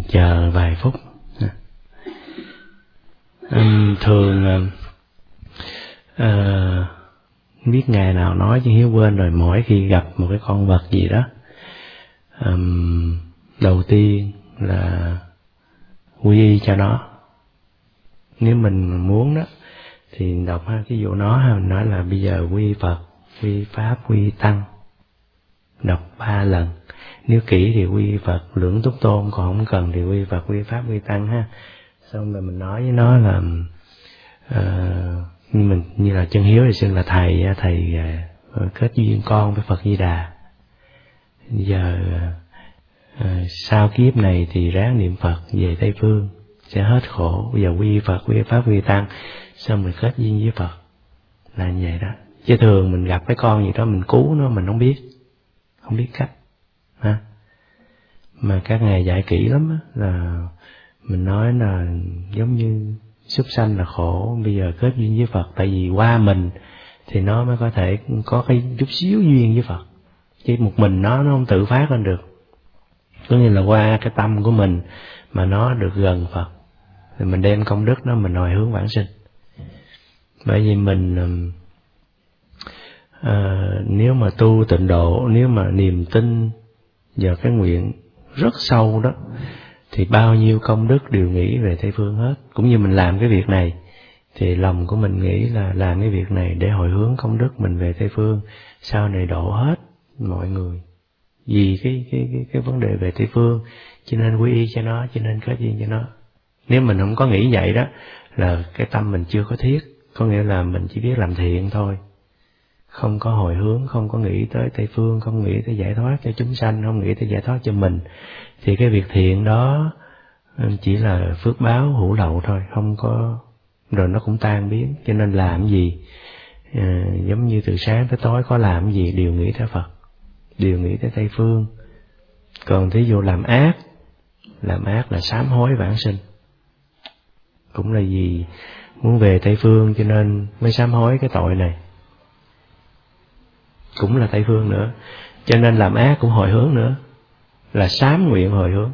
chờ vài phút. Thường biết ngày nào nói chứ Hiếu quên rồi. Mỗi khi gặp một cái con vật gì đó, đầu tiên là quy y cho nó. Nếu mình muốn đó thì đọc cái vụ nó, mình nói là bây giờ quy Phật, quy Pháp, quy Tăng, đọc 3 lần. Nếu kỹ thì quy Phật Lưỡng Túc Tôn, còn không cần thì quy Phật, quy Pháp, quy Tăng ha. Xong rồi mình nói với nó là như là chân Hiếu thì xưng là thầy kết duyên con với Phật Di Đà. Giờ sau kiếp này thì ráng niệm Phật về Tây Phương sẽ hết khổ. Bây giờ quy Phật, quy Pháp, quy Tăng, xong mình kết duyên với Phật, là như vậy đó. Chứ thường mình gặp cái con gì đó mình cứu nó, mình không biết cách ha. Mà các ngài dạy kỹ lắm á, là mình nói là giống như súc sanh là khổ, bây giờ kết duyên với Phật, tại vì qua mình thì nó mới có thể có cái chút xíu duyên với Phật, chứ một mình nó không tự phát lên được. Có nghĩa là qua cái tâm của mình mà nó được gần Phật, thì mình đem công đức đó mình hồi hướng vãng sinh. Bởi vì mình nếu mà tu tịnh độ, nếu mà niềm tin vào cái nguyện rất sâu đó, thì bao nhiêu công đức đều nghĩ về Tây Phương hết. Cũng như mình làm cái việc này thì lòng của mình nghĩ là làm cái việc này để hồi hướng công đức mình về Tây Phương, sau này độ hết mọi người vì cái vấn đề về Tây Phương, cho nên quy y cho nó, cho nên kết duyên cho nó. Nếu mình không có nghĩ vậy đó là cái tâm mình chưa có thiết, có nghĩa là mình chỉ biết làm thiện thôi, không có hồi hướng, không có nghĩ tới Tây Phương, không nghĩ tới giải thoát cho chúng sanh, không nghĩ tới giải thoát cho mình, thì cái việc thiện đó chỉ là phước báo hữu lậu thôi, không có, rồi nó cũng tan biến. Cho nên làm gì giống như từ sáng tới tối có làm gì đều nghĩ tới Phật, đều nghĩ tới Tây Phương. Còn thí dụ làm ác là sám hối vãng sinh, cũng là vì muốn về Tây Phương cho nên mới sám hối cái tội này, cũng là Tây Phương nữa. Cho nên làm ác cũng hồi hướng nữa, là sám nguyện hồi hướng.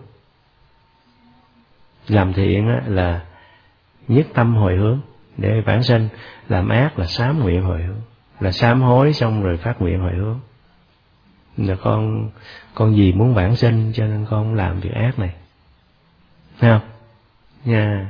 Làm thiện là nhất tâm hồi hướng để vãng sinh, làm ác là sám nguyện hồi hướng, là sám hối xong rồi phát nguyện hồi hướng. Là con gì muốn vãng sinh cho nên con làm việc ác này, thấy không nha.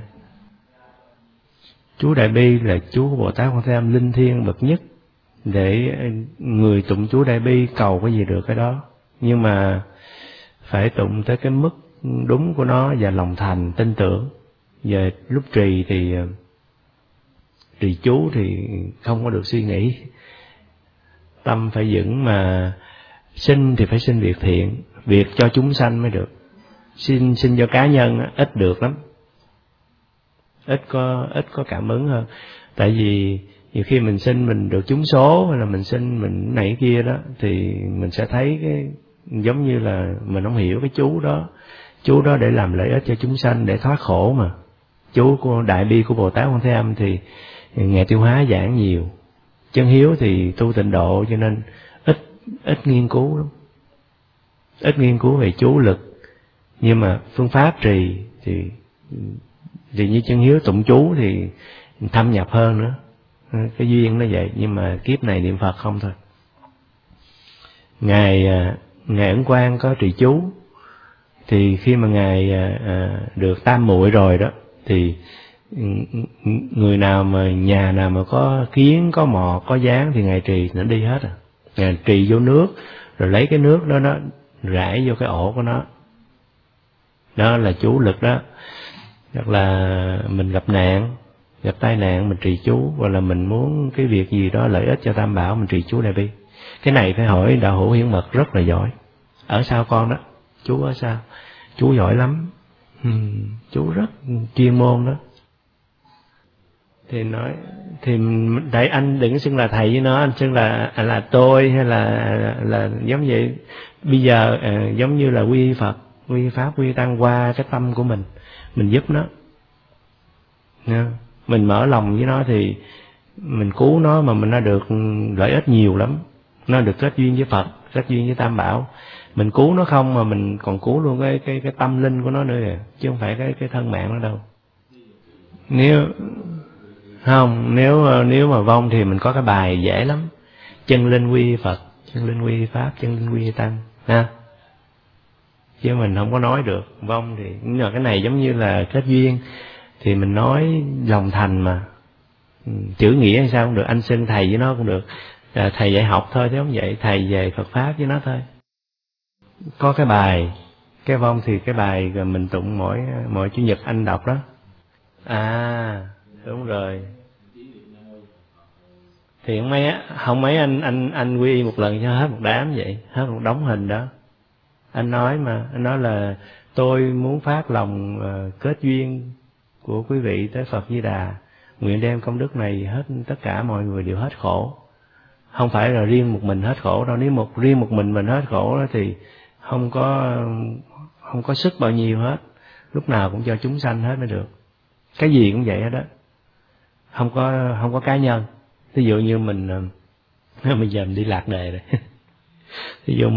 Chú Đại Bi là chú của Bồ Tát Quan Thế Âm linh thiêng bậc nhất, để người tụng chú Đại Bi cầu cái gì được cái đó, nhưng mà phải tụng tới cái mức đúng của nó và lòng thành tin tưởng. Về lúc trì thì trì chú thì không có được suy nghĩ, tâm phải vững, mà xin thì phải xin việc thiện, việc cho chúng sanh mới được. Xin cho cá nhân ít được lắm, ít có cảm ứng hơn. Tại vì nhiều khi mình xin mình được trúng số, hay là mình xin mình này kia đó, thì mình sẽ thấy cái giống như là mình không hiểu cái chú đó để làm lợi ích cho chúng sanh, để thoát khổ mà. Chú của Đại Bi của Bồ Tát Quan Thế Âm thì Ngài Tiêu Hóa giảng nhiều, Chân Hiếu thì tu tịnh độ cho nên ít nghiên cứu lắm, ít nghiên cứu về chú lực. Nhưng mà phương pháp trì thì như Chân Hiếu tụng chú thì thâm nhập hơn nữa, cái duyên nó vậy. Nhưng mà kiếp này niệm Phật không thôi. Ngài Ấn Quang có trì chú, thì khi mà Ngài được tam muội rồi đó, thì người nào mà nhà nào mà có kiến, có mò, có gián thì Ngài trì nó đi hết. Ngài trì vô nước, rồi lấy cái nước đó nó rải vô cái ổ của nó, đó là chú lực đó. Hoặc là mình gặp nạn, gặp tai nạn mình trì chú, hoặc là mình muốn cái việc gì đó lợi ích cho Tam Bảo mình trì chú Đại Bi. Cái này phải hỏi Đạo Hữu Hiển Mật rất là giỏi. Ở sao con đó? Chú ở sao? Chú giỏi lắm, chú rất chuyên môn đó. Thì nói thì tại anh đừng xưng là thầy với nó, anh xưng là tôi, hay là giống vậy. Bây giờ giống như là quy Phật, quy Pháp, quy Tăng qua cái tâm của mình giúp nó. Mình mở lòng với nó thì mình cứu nó, mà mình nó được lợi ích nhiều lắm. Nó được kết duyên với Phật, kết duyên với Tam Bảo. Mình cứu nó không mà mình còn cứu luôn cái tâm linh của nó nữa kìa, chứ không phải cái thân mạng nó đâu. Nếu không, nếu mà vong thì mình có cái bài dễ lắm: chân linh quy Phật, chân linh quy Pháp, chân linh quy Tăng ha. Chứ mình không có nói được. Vong thì nhưng mà cái này giống như là kết duyên thì mình nói lòng thành mà. Chữ nghĩa hay sao cũng được, anh xưng thầy với nó cũng được, thầy dạy học thôi chứ không vậy, thầy về Phật Pháp với nó thôi. Có cái bài cái vong thì cái bài rồi mình tụng mỗi chủ nhật anh đọc đó. À đúng rồi. Thì không mấy anh quy y một lần cho hết một đám vậy, hết một đống hình đó. Anh nói mà, anh nói là tôi muốn phát lòng kết duyên của quý vị tới Phật Di Đà, nguyện đem công đức này hết tất cả mọi người đều hết khổ. Không phải là riêng một mình hết khổ đâu, nếu riêng một mình hết khổ đó thì không có sức bao nhiêu hết, lúc nào cũng cho chúng sanh hết mới được. Cái gì cũng vậy hết đó, không có cá nhân. Ví dụ như mình bây giờ mình đi lạc đề rồi ví dụ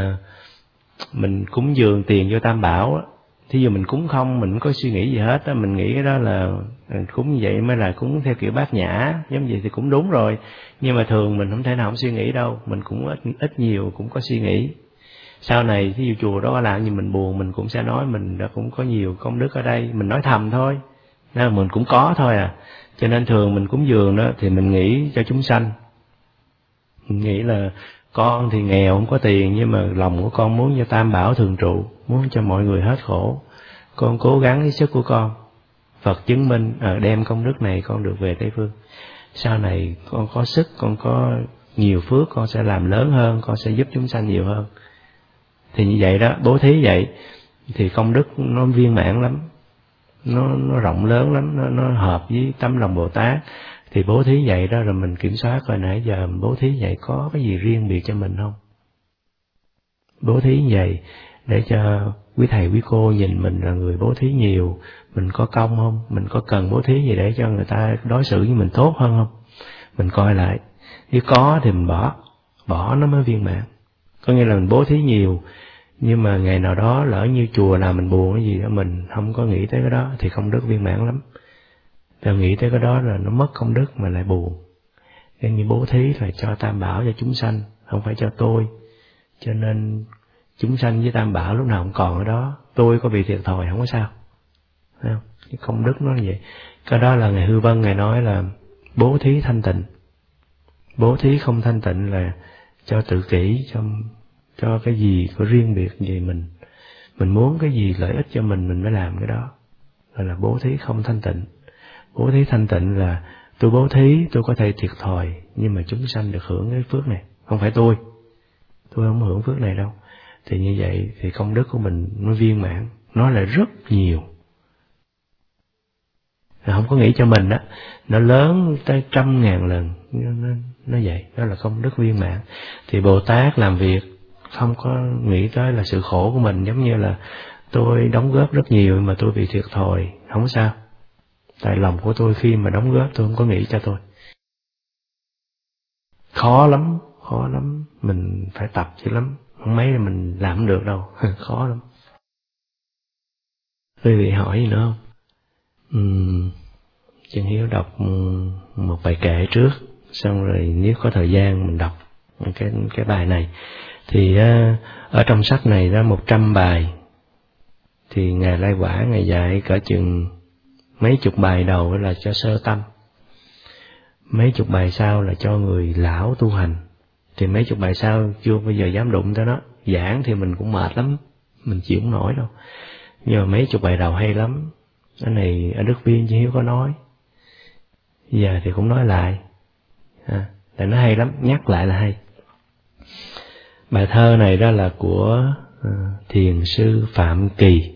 mình cúng dường tiền cho Tam Bảo á, thí dụ mình cúng không, mình không có suy nghĩ gì hết á, mình nghĩ cái đó là cúng như vậy mới là cúng theo kiểu bát nhã, giống vậy thì cũng đúng rồi. Nhưng mà thường mình không thể nào không suy nghĩ đâu, mình cũng ít nhiều cũng có suy nghĩ. Sau này thí dụ chùa đó làm gì mình buồn, mình cũng sẽ nói mình đã cũng có nhiều công đức ở đây, mình nói thầm thôi, nên mình cũng có thôi à. Cho nên thường mình cúng dường đó thì mình nghĩ cho chúng sanh, mình nghĩ là con thì nghèo không có tiền, nhưng mà lòng của con muốn cho Tam Bảo thường trụ, muốn cho mọi người hết khổ. Con cố gắng hết sức của con, Phật chứng minh đem công đức này con được về Tây Phương. Sau này con có sức, con có nhiều phước, con sẽ làm lớn hơn, con sẽ giúp chúng sanh nhiều hơn. Thì như vậy đó, bố thí vậy thì công đức nó viên mãn lắm, nó rộng lớn lắm, nó hợp với tấm lòng Bồ Tát. Thì bố thí vậy đó, rồi mình kiểm soát coi nãy giờ bố thí vậy có cái gì riêng biệt cho mình không. Bố thí vậy để cho quý thầy quý cô nhìn mình là người bố thí nhiều, mình có công không, mình có cần bố thí gì để cho người ta đối xử với mình tốt hơn không. Mình coi lại, nếu có thì mình bỏ nó mới viên mãn. Có nghĩa là mình bố thí nhiều, nhưng mà ngày nào đó lỡ như chùa nào mình buồn cái gì đó, mình không có nghĩ tới cái đó thì công đức viên mãn lắm. Rồi nghĩ tới cái đó là nó mất công đức mà lại buồn. Cái như bố thí là cho Tam Bảo, cho chúng sanh, không phải cho tôi. Cho nên chúng sanh với Tam Bảo lúc nào cũng còn ở đó, tôi có bị thiệt thòi không có sao. Thấy không? Cái công đức nó như vậy. Cái đó là Ngài Hư Vân Ngài nói là bố thí thanh tịnh. Bố thí không thanh tịnh là cho tự kỷ, cho cái gì có riêng biệt gì mình muốn cái gì lợi ích cho mình mới làm cái đó. Gọi là bố thí không thanh tịnh. Bố thí thanh tịnh là tôi bố thí, tôi có thể thiệt thòi, nhưng mà chúng sanh được hưởng cái phước này, không phải tôi không hưởng phước này đâu. Thì như vậy thì công đức của mình nó viên mãn, nó lại rất nhiều. Không có nghĩ cho mình đó, nó lớn tới 100.000 lần, nó vậy, đó là công đức viên mãn. Thì Bồ Tát làm việc không có nghĩ tới là sự khổ của mình, giống như là tôi đóng góp rất nhiều mà tôi bị thiệt thòi, không sao. Tại lòng của tôi khi mà đóng góp tôi không có nghĩ cho tôi. Khó lắm, mình phải tập dữ lắm, không mấy là mình làm không được đâu, khó lắm. Quý vị hỏi gì nữa không? Chân Hiếu đọc một bài kệ trước, xong rồi nếu có thời gian mình đọc cái bài này. Thì ở trong sách này ra 100 bài, thì Ngài Lai Quả Ngài dạy cỡ chừng mấy chục bài đầu là cho sơ tâm, mấy chục bài sau là cho người lão tu hành, thì mấy chục bài sau chưa bao giờ dám đụng tới nó. Giảng thì mình cũng mệt lắm, mình chịu không nổi đâu, nhưng mà mấy chục bài đầu hay lắm. Cái này ở Đức Viên Chí Hiếu có nói, giờ thì cũng nói lại, tại nó hay lắm, nhắc lại là hay. Bài thơ này đó là của thiền sư Phạm Kỳ.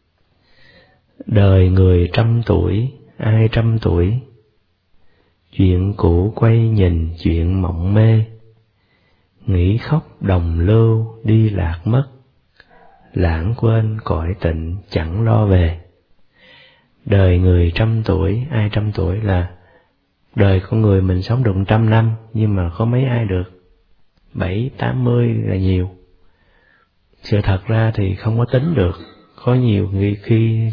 Đời người 100 tuổi, ai 100 tuổi, chuyện cũ quay nhìn chuyện mộng mê, nghĩ khóc đồng lưu đi lạc mất, lãng quên cõi tịnh chẳng lo về. Đời người 100 tuổi, ai 100 tuổi là đời con người mình sống được 100 năm, nhưng mà có mấy ai được 70-80 là nhiều. Sự thật ra thì không có tính được, có nhiều khi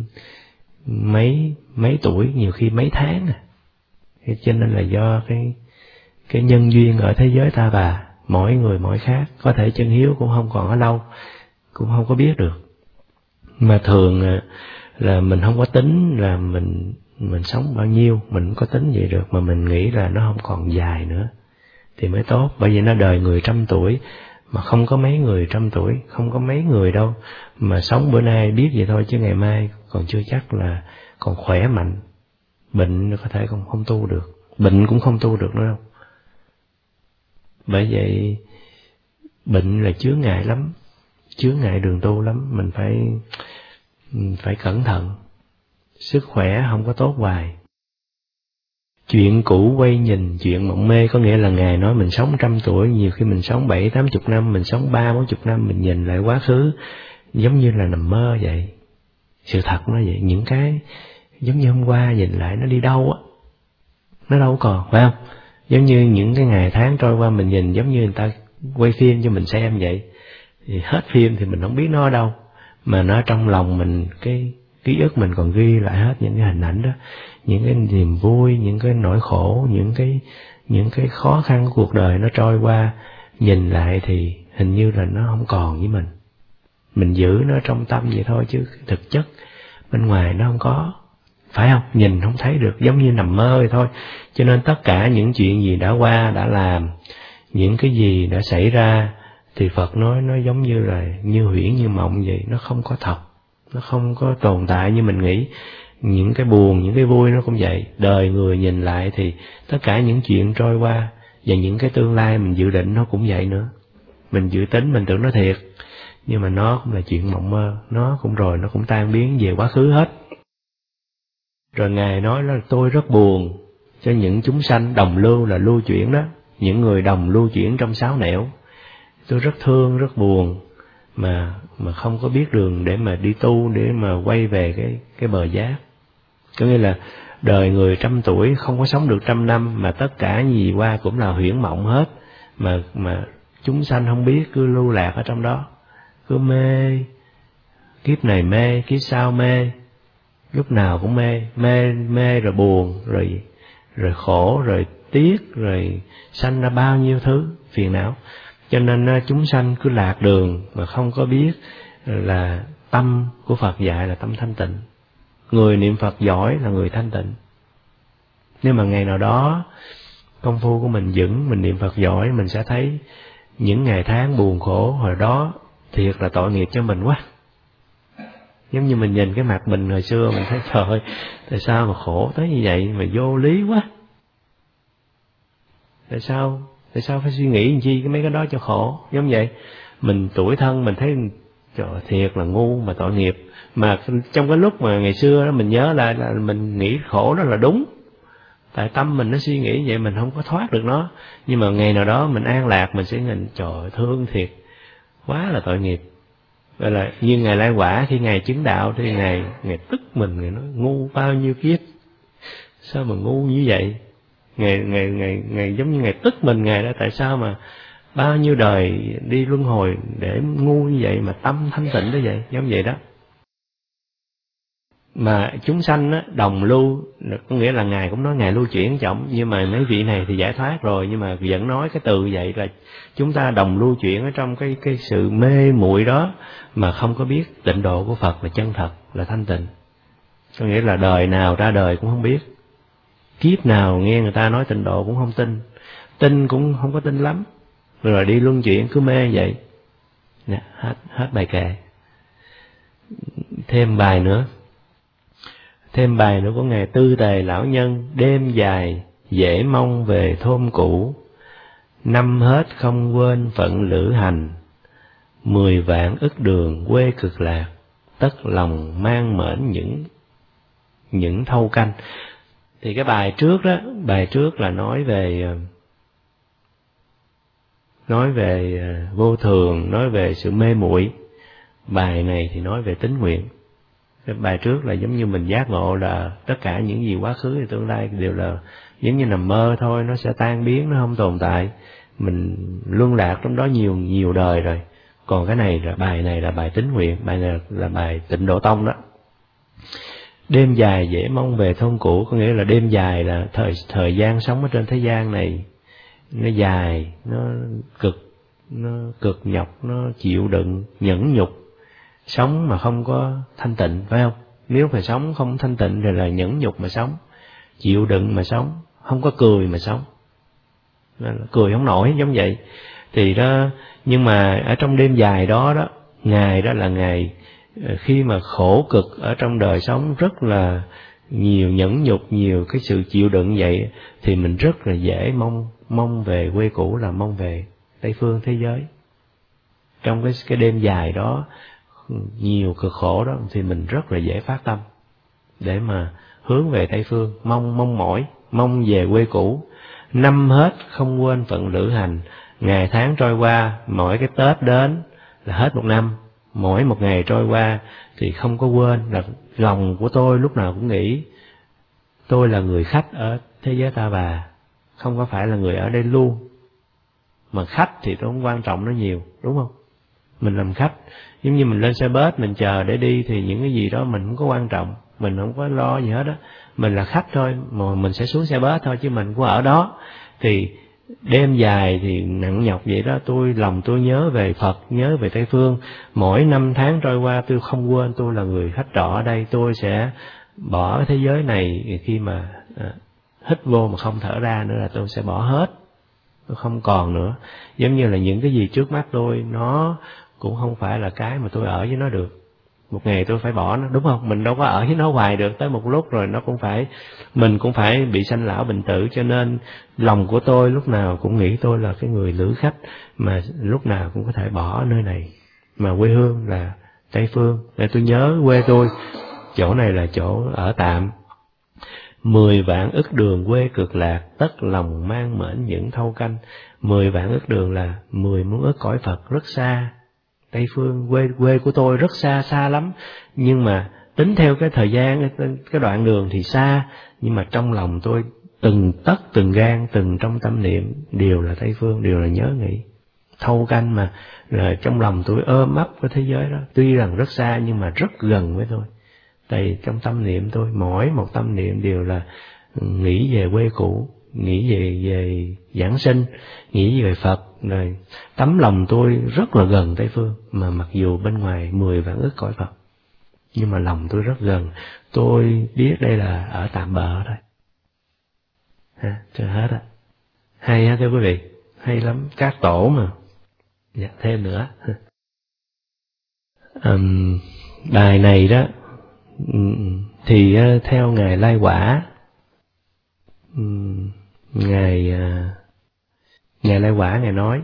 mấy tuổi, nhiều khi mấy tháng cho nên là do cái nhân duyên ở thế giới ta bà, mỗi người mỗi khác, có thể chân hiếu cũng không còn ở lâu, cũng không có biết được. Mà thường là mình không có tính là mình sống bao nhiêu, mình không có tính vậy được, mà mình nghĩ là nó không còn dài nữa thì mới tốt. Bởi vì nó đời người 100 tuổi mà không có mấy người 100 tuổi, không có mấy người đâu mà sống bữa nay biết vậy thôi, chứ ngày mai còn chưa chắc là còn khỏe mạnh. Bệnh có thể còn không tu được, bệnh cũng không tu được nữa đâu. Bởi vậy bệnh là chướng ngại lắm, chướng ngại đường tu lắm, mình phải cẩn thận. Sức khỏe không có tốt hoài. Chuyện cũ quay nhìn, chuyện mộng mê, có nghĩa là Ngài nói mình sống 100 tuổi, nhiều khi mình sống 70-80 năm, mình sống 30-40 năm, mình nhìn lại quá khứ giống như là nằm mơ vậy. Sự thật nó vậy, những cái giống như hôm qua nhìn lại nó đi đâu á, nó đâu còn, phải không? Giống như những cái ngày tháng trôi qua mình nhìn giống như người ta quay phim cho mình xem vậy. Thì hết phim thì mình không biết nó ở đâu, mà nó trong lòng mình, cái ký ức mình còn ghi lại hết những cái hình ảnh đó, những cái niềm vui, những cái nỗi khổ, những cái khó khăn của cuộc đời nó trôi qua, nhìn lại thì hình như là nó không còn với mình. Mình giữ nó trong tâm vậy thôi, chứ thực chất bên ngoài nó không có, phải không? Nhìn không thấy được, giống như nằm mơ vậy thôi. Cho nên tất cả những chuyện gì đã qua, đã làm, những cái gì đã xảy ra, thì Phật nói nó giống như là như huyễn như mộng vậy, nó không có thật, nó không có tồn tại như mình nghĩ. Những cái buồn, những cái vui nó cũng vậy. Đời người nhìn lại thì tất cả những chuyện trôi qua và những cái tương lai mình dự định nó cũng vậy nữa. Mình dự tính mình tưởng nó thiệt, nhưng mà nó cũng là chuyện mộng mơ, nó cũng rồi nó cũng tan biến về quá khứ hết. Rồi Ngài nói là tôi rất buồn cho những chúng sanh đồng lưu, là lưu chuyển đó, những người đồng lưu chuyển trong sáu nẻo. Tôi rất thương, rất buồn mà không có biết đường để mà đi tu, để mà quay về cái bờ giác. Có nghĩa là đời người 100 tuổi không có sống được 100 năm, mà tất cả gì qua cũng là huyễn mộng hết, mà chúng sanh không biết, cứ lưu lạc ở trong đó, cứ mê, kiếp này mê, kiếp sau mê, lúc nào cũng mê rồi buồn, rồi khổ, rồi tiếc, rồi sanh ra bao nhiêu thứ phiền não. Cho nên chúng sanh cứ lạc đường mà không có biết là tâm của Phật dạy là tâm thanh tịnh. Người niệm Phật giỏi là người thanh tịnh. Nếu mà ngày nào đó công phu của mình vững, mình niệm Phật giỏi, mình sẽ thấy những ngày tháng buồn khổ hồi đó thiệt là tội nghiệp cho mình quá. Giống như mình nhìn cái mặt mình hồi xưa, mình thấy trời ơi, tại sao mà khổ tới như vậy, mà vô lý quá. Tại sao phải suy nghĩ làm chi cái mấy cái đó cho khổ, giống vậy. Mình tuổi thân mình thấy trời thiệt là ngu mà tội nghiệp. Mà trong cái lúc mà ngày xưa đó mình nhớ lại là mình nghĩ khổ đó là đúng. Tại tâm mình nó suy nghĩ vậy, mình không có thoát được nó. Nhưng mà ngày nào đó mình an lạc, mình sẽ nhìn trời thương thiệt, quá là tội nghiệp. Vậy là như Ngài Lai Quả khi Ngài chứng đạo thì Ngài tức mình, Ngài nói ngu bao nhiêu kiếp, sao mà ngu như vậy. Ngài giống như Ngài tức mình, Ngài đó tại sao mà bao nhiêu đời đi luân hồi để ngu như vậy mà tâm thanh tịnh tới vậy, giống vậy đó. Mà chúng sanh á, đồng lưu, có nghĩa là Ngài cũng nói Ngài lưu chuyển trọng, nhưng mà mấy vị này thì giải thoát rồi, nhưng mà vẫn nói cái từ vậy là chúng ta đồng lưu chuyển ở trong cái sự mê muội đó, mà không có biết tịnh độ của Phật là chân thật, là thanh tịnh. Có nghĩa là đời nào ra đời cũng không biết, kiếp nào nghe người ta nói tịnh độ cũng không tin, tin cũng không có tin lắm, rồi đi luân chuyển cứ mê vậy. Nè, hết bài kệ. Thêm bài nữa của Ngài Tư Tề Lão Nhân. Đêm dài dễ mong về thôn cũ, năm hết không quên phận lữ hành, 10 vạn ức đường quê cực lạc, tất lòng mang mễn những thâu canh. Thì cái bài trước là nói về vô thường, nói về sự mê muội. Bài này thì nói về tín nguyện. Cái bài trước là giống như mình giác ngộ là tất cả những gì quá khứ và tương lai đều là giống như nằm mơ thôi, nó sẽ tan biến, nó không tồn tại. Mình luân lạc trong đó nhiều đời rồi. Còn cái này là bài tín nguyện, bài này là bài Tịnh Độ Tông đó. Đêm dài dễ mong về thôn cũ, có nghĩa là đêm dài là thời gian sống ở trên thế gian này nó dài, nó cực nhọc, nó chịu đựng, nhẫn nhục, sống mà không có thanh tịnh, phải không? Nếu phải sống không thanh tịnh thì là nhẫn nhục mà sống, chịu đựng mà sống, không có cười mà sống, cười không nổi giống vậy. Thì đó, nhưng mà ở trong đêm dài đó đó, ngày đó là ngày khi mà khổ cực ở trong đời sống rất là nhiều nhẫn nhục, nhiều cái sự chịu đựng vậy, thì mình rất là dễ mong về quê cũ, là mong về Tây phương thế giới. Trong cái đêm dài đó nhiều cực khổ đó, thì mình rất là dễ phát tâm để mà hướng về Tây phương, mong về quê cũ. Năm hết không quên phận lữ hành, ngày tháng trôi qua, mỗi cái Tết đến là hết một năm, mỗi một ngày trôi qua thì không có quên, là lòng của tôi lúc nào cũng nghĩ tôi là người khách ở thế giới Ta Bà, không có phải là người ở đây luôn. Mà khách thì tôi không quan trọng nó nhiều, đúng không? Mình làm khách, giống như mình lên xe bus mình chờ để đi thì những cái gì đó mình không có quan trọng, mình không có lo gì hết á. Mình là khách thôi, mà mình sẽ xuống xe bus thôi chứ mình cũng ở đó. Thì đêm dài thì nặng nhọc vậy đó, lòng tôi nhớ về Phật, nhớ về Tây phương. Mỗi năm tháng trôi qua tôi không quên tôi là người khách trọ ở đây. Tôi sẽ bỏ thế giới này khi mà hít vô mà không thở ra nữa là tôi sẽ bỏ hết, tôi không còn nữa. Giống như là những cái gì trước mắt tôi nó cũng không phải là cái mà tôi ở với nó được. Một ngày tôi phải bỏ nó, đúng không? Mình đâu có ở với nó hoài được, tới một lúc rồi mình cũng phải bị sanh lão bệnh tử. Cho nên lòng của tôi lúc nào cũng nghĩ tôi là cái người lữ khách mà lúc nào cũng có thể bỏ nơi này, mà quê hương là Tây phương, để tôi nhớ quê tôi, chỗ này là chỗ ở tạm. 10 vạn ức đường quê cực lạc, tất lòng mang mệnh những thâu canh. 10 vạn ức đường là 10 muôn ức cõi Phật rất xa. Tây phương, quê của tôi rất xa lắm. Nhưng mà tính theo cái thời gian, cái đoạn đường thì xa, nhưng mà trong lòng tôi từng tấc từng gan, từng trong tâm niệm đều là Tây phương, đều là nhớ nghĩ. Thâu canh mà là trong lòng tôi ôm ấp cái thế giới đó, tuy rằng rất xa nhưng mà rất gần với tôi. Tại trong tâm niệm tôi, mỗi một tâm niệm đều là nghĩ về quê cũ, nghĩ về giảng sinh, nghĩ về Phật. Rồi tấm lòng tôi rất là gần Tây phương, mà mặc dù bên ngoài 10 vạn ức cõi Phật, nhưng mà lòng tôi rất gần. Tôi biết đây là ở tạm bợ thôi. Cho hết á. Hay á thưa quý vị, hay lắm, các tổ mà. Dạ, thêm nữa. Bài này đó thì theo Ngài Lai Quả, Ngài Lai Quả Ngài nói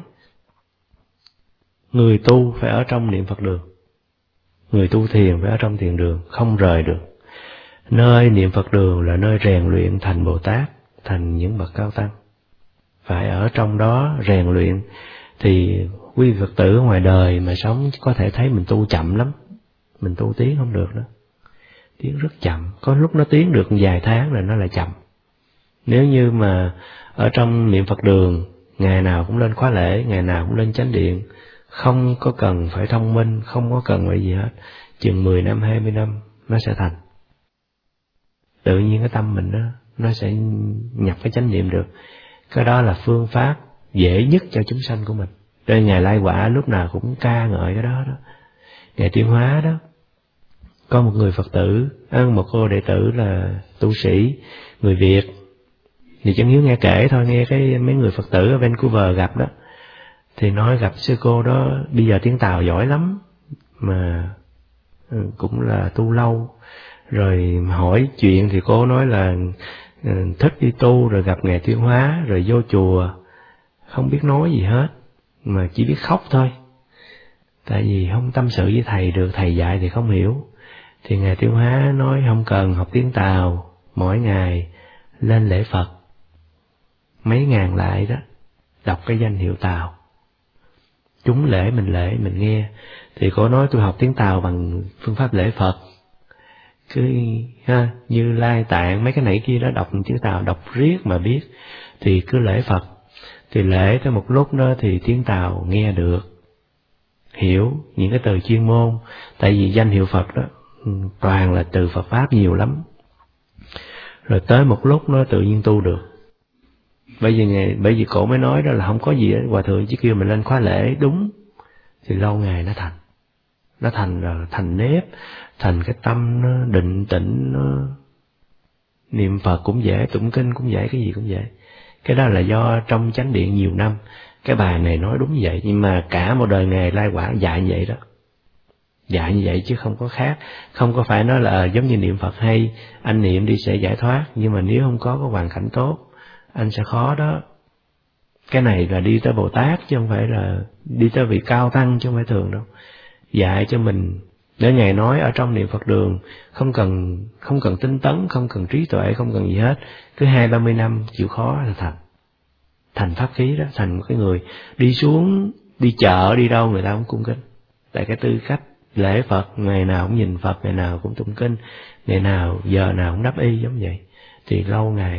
người tu phải ở trong niệm Phật đường, người tu thiền phải ở trong thiền đường, không rời được. Nơi niệm Phật đường là nơi rèn luyện thành Bồ Tát, thành những bậc cao tăng, phải ở trong đó rèn luyện. Thì quý vị Phật tử ngoài đời mà sống có thể thấy mình tu chậm lắm, mình tu tiến không được đó, tiến rất chậm. Có lúc nó tiến được vài tháng rồi nó lại chậm. Nếu như mà ở trong niệm Phật đường, ngày nào cũng lên khóa lễ, ngày nào cũng lên chánh điện, không có cần phải thông minh, không có cần phải gì hết, chừng 10 năm, 20 năm nó sẽ thành. Tự nhiên cái tâm mình đó, nó sẽ nhập cái chánh niệm được. Cái đó là phương pháp dễ nhất cho chúng sanh của mình. Nên Ngài Lai Quả lúc nào cũng ca ngợi cái đó đó. Ngài Tiến Hóa đó, có một người Phật tử, một cô đệ tử là tu sĩ, người Việt. Thì Chân Hiếu nghe kể thôi, nghe cái mấy người Phật tử ở Vancouver gặp đó, thì nói gặp sư cô đó bây giờ tiếng Tàu giỏi lắm, mà cũng là tu lâu. Rồi hỏi chuyện thì cô nói là thích đi tu, rồi gặp Ngài Tiến Hóa, rồi vô chùa, không biết nói gì hết, mà chỉ biết khóc thôi. Tại vì không tâm sự với thầy được, thầy dạy thì không hiểu. Thì Ngài Tiến Hóa nói không cần học tiếng Tàu, mỗi ngày lên lễ Phật mấy ngàn lại đó, đọc cái danh hiệu Tàu, chúng lễ mình nghe. Thì cô nói tôi học tiếng Tàu bằng phương pháp lễ Phật, cứ Như Lai Tạng mấy cái nãy kia đó, đọc chữ Tàu đọc riết mà biết. Thì cứ lễ Phật, thì lễ tới một lúc đó thì tiếng Tàu nghe được. hiểu những cái từ chuyên môn, tại vì danh hiệu Phật đó toàn là từ Phật Pháp nhiều lắm. Rồi tới một lúc nó tự nhiên tu được. Bởi vì cổ mới nói đó là không có gì đó, Hòa Thượng chỉ kêu mình lên khóa lễ đúng, thì lâu ngày nó thành. Nó thành rồi, thành nếp, thành cái tâm nó định tĩnh, nó niệm Phật cũng dễ, tụng kinh cũng dễ, cái gì cũng dễ. Cái đó là do trong chánh điện nhiều năm, cái bài này nói đúng vậy, nhưng mà cả một đời Ngài Lai Quả dạy như vậy đó. Dạy như vậy chứ không có khác, không có phải nói là giống như niệm Phật hay, anh niệm đi sẽ giải thoát, nhưng mà nếu không có hoàn cảnh tốt, anh sẽ khó đó. Cái này là đi tới Bồ Tát chứ không phải là đi tới vị cao tăng chứ không phải thường đâu. Dạy cho mình, để Ngài nói ở trong niệm Phật đường, không cần tinh tấn, không cần trí tuệ, không cần gì hết, cứ 20-30 năm chịu khó là thành pháp khí đó, thành một cái người đi xuống, đi chợ, đi đâu người ta cũng cung kính. Tại cái tư cách lễ Phật, ngày nào cũng nhìn Phật, ngày nào cũng tụng kinh, ngày nào giờ nào cũng đắp y giống vậy, thì lâu ngày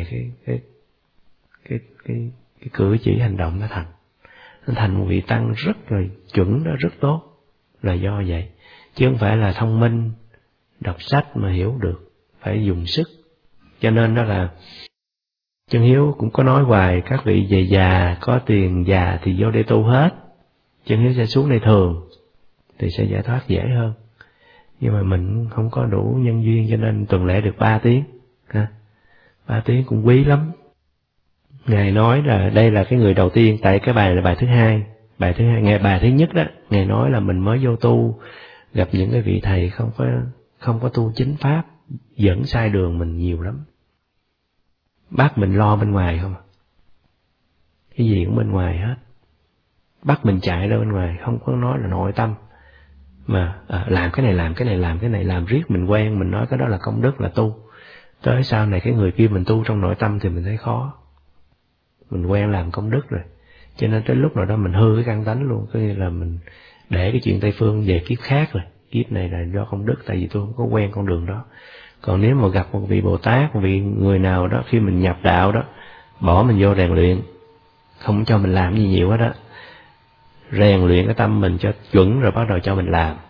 cái cử chỉ hành động nó thành một vị tăng rất là chuẩn đó, rất tốt, là do vậy, chứ không phải là thông minh đọc sách mà hiểu được, phải dùng sức. Cho nên đó là Chân Hiếu cũng có nói hoài, các vị về già có tiền già thì vô đây tu hết, Chân Hiếu sẽ xuống đây thường thì sẽ giải thoát dễ hơn. Nhưng mà mình không có đủ nhân duyên, cho nên tuần lễ được 3 tiếng 3 tiếng cũng quý lắm. Ngài nói là đây là cái người đầu tiên, tại cái bài là bài thứ hai. Bài thứ nhất đó, Ngài nói là mình mới vô tu, gặp những cái vị thầy không có tu chính pháp, dẫn sai đường mình nhiều lắm. Bắt mình lo bên ngoài không, cái gì cũng bên ngoài hết, bắt mình chạy ra bên ngoài, không có nói là nội tâm. Mà làm cái này, làm cái này, làm cái này, làm riết mình quen, mình nói cái đó là công đức, là tu. Tới sau này cái người kia mình tu trong nội tâm thì mình thấy khó. Mình quen làm công đức rồi, cho nên tới lúc nào đó mình hư cái căn tánh luôn. Có nghĩa là mình để cái chuyện Tây Phương về kiếp khác rồi, kiếp này là do công đức, tại vì tôi không có quen con đường đó. Còn nếu mà gặp một vị Bồ Tát, một vị người nào đó, khi mình nhập đạo đó, bỏ mình vô rèn luyện, không cho mình làm gì nhiều hết đó, rèn luyện cái tâm mình cho chuẩn rồi bắt đầu cho mình làm.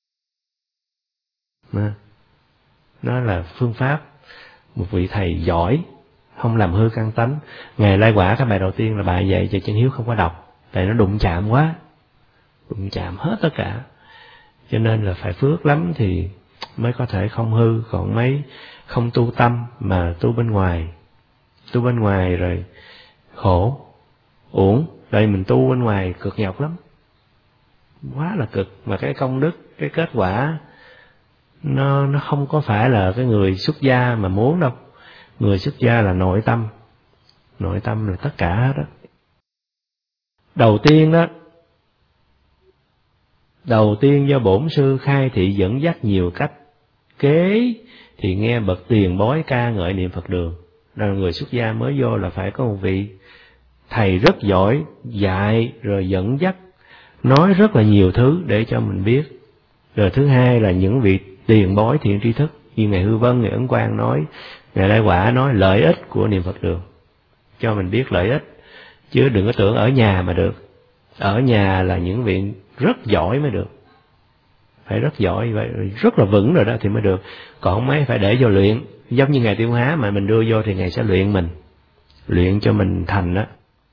Nó là phương pháp một vị thầy giỏi, không làm hư căn tánh. Ngài Lai Quả, cái bài đầu tiên là bài dạy cho Chân Hiếu không có đọc, tại nó đụng chạm quá, đụng chạm hết tất cả. Cho nên là phải phước lắm thì mới có thể không hư. Còn mấy không tu tâm mà tu bên ngoài rồi khổ, uổng. Đây mình tu bên ngoài cực nhọc lắm, quá là cực. Mà cái công đức, cái kết quả nó không có phải là cái người xuất gia mà muốn đâu. Người xuất gia là nội tâm là tất cả hết đó. Đầu tiên do bổn sư khai thị dẫn dắt nhiều cách, kế thì nghe bậc tiền bối ca ngợi niệm Phật đường. Rồi người xuất gia mới vô là phải có một vị thầy rất giỏi dạy rồi dẫn dắt, nói rất là nhiều thứ để cho mình biết. Rồi thứ hai là những vị tiền bối thiện tri thức, như Ngài Hư Vân, Ngài Ấn Quang nói, Ngài Lai Quả nói lợi ích của niệm Phật đường, cho mình biết lợi ích. Chứ đừng có tưởng ở nhà mà được. Ở nhà là những vị rất giỏi mới được, phải rất giỏi, rất là vững rồi đó thì mới được. Còn mấy phải để vô luyện, giống như Ngài Tiêu Hóa mà mình đưa vô thì Ngài sẽ luyện cho mình thành đó.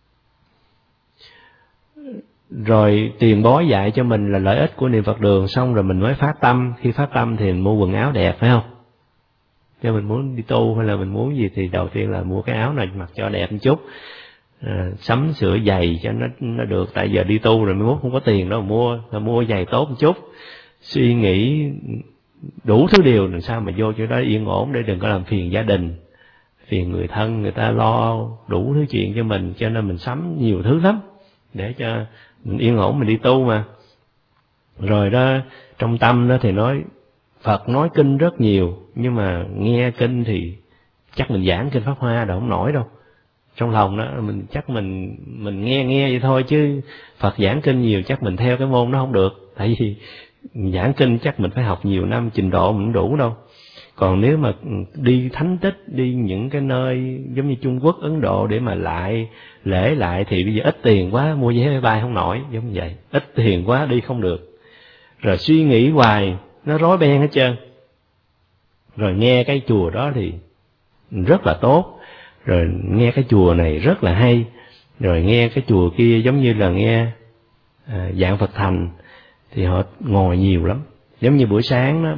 Rồi tiền bối dạy cho mình là lợi ích của niệm Phật đường, xong rồi mình mới phát tâm. Khi phát tâm thì mình mua quần áo đẹp, phải không? Cho mình muốn đi tu hay là mình muốn gì thì đầu tiên là mua cái áo này mặc cho đẹp một chút, sắm sửa giày cho nó được. Tại giờ đi tu rồi mới mốt không có tiền đâu mua giày tốt một chút. Suy nghĩ đủ thứ điều làm sao mà vô chỗ đó yên ổn, để đừng có làm phiền gia đình, phiền người thân, người ta lo đủ thứ chuyện cho mình. Cho nên mình sắm nhiều thứ lắm để cho mình yên ổn, mình đi tu mà. Rồi đó, trong tâm đó thì nói Phật nói kinh rất nhiều, nhưng mà nghe kinh thì chắc mình giảng kinh Pháp Hoa đâu không nổi đâu. Trong lòng đó mình nghe vậy thôi, chứ Phật giảng kinh nhiều chắc mình theo cái môn đó không được. Tại vì giảng kinh chắc mình phải học nhiều năm, trình độ mình không đủ đâu. Còn nếu mà đi thánh tích, đi những cái nơi giống như Trung Quốc, Ấn Độ để mà lại lễ lại thì bây giờ ít tiền quá, mua vé máy bay không nổi, giống vậy, ít tiền quá đi không được. Rồi suy nghĩ hoài, nó rối beng hết trơn. Rồi nghe cái chùa đó thì rất là tốt, rồi nghe cái chùa này rất là hay, rồi nghe cái chùa kia giống như là nghe Dạng Phật Thành, thì họ ngồi nhiều lắm. Giống như buổi sáng đó,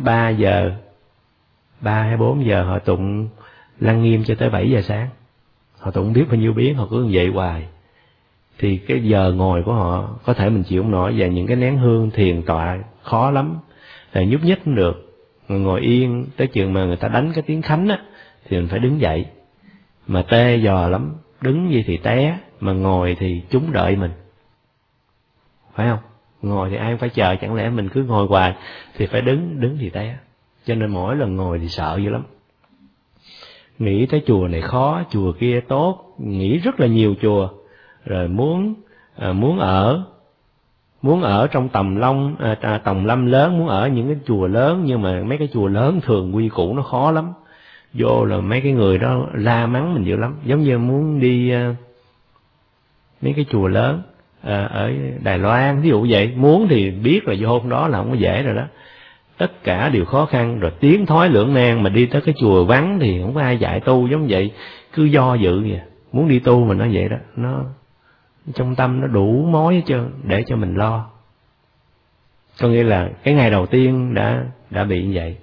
3 hay 4 giờ họ tụng Lăng Nghiêm cho tới 7 giờ sáng. Họ tụng biết bao nhiêu biến, họ cứ như vậy hoài. Thì cái giờ ngồi của họ có thể mình chịu không nổi, và những cái nén hương thiền tọa khó lắm, là nhúc nhích không được. Ngồi yên tới chừng mà người ta đánh cái tiếng khánh á thì mình phải đứng dậy, mà tê giò lắm, đứng gì thì té, mà ngồi thì chúng đợi mình, phải không? Ngồi thì ai cũng phải chờ, chẳng lẽ mình cứ ngồi hoài, thì phải đứng thì té. Cho nên mỗi lần ngồi thì sợ dữ lắm. Nghĩ tới chùa này khó, chùa kia tốt, nghĩ rất là nhiều chùa, rồi muốn ở trong tòng lâm lớn, muốn ở những cái chùa lớn, nhưng mà mấy cái chùa lớn thường quy củ nó khó lắm. Vô là mấy cái người đó la mắng mình dữ lắm. Giống như muốn đi mấy cái chùa lớn ở Đài Loan ví dụ vậy, muốn thì biết là vô hôm đó là không có dễ rồi đó. Tất cả đều khó khăn, rồi tiến thoái lưỡng nan, mà đi tới cái chùa vắng thì không có ai dạy tu giống vậy, cứ do dự vậy. Muốn đi tu mà nó vậy đó, nó trong tâm nó đủ mối hết trơn để cho mình lo. Có nghĩa là cái ngày đầu tiên đã bị như vậy.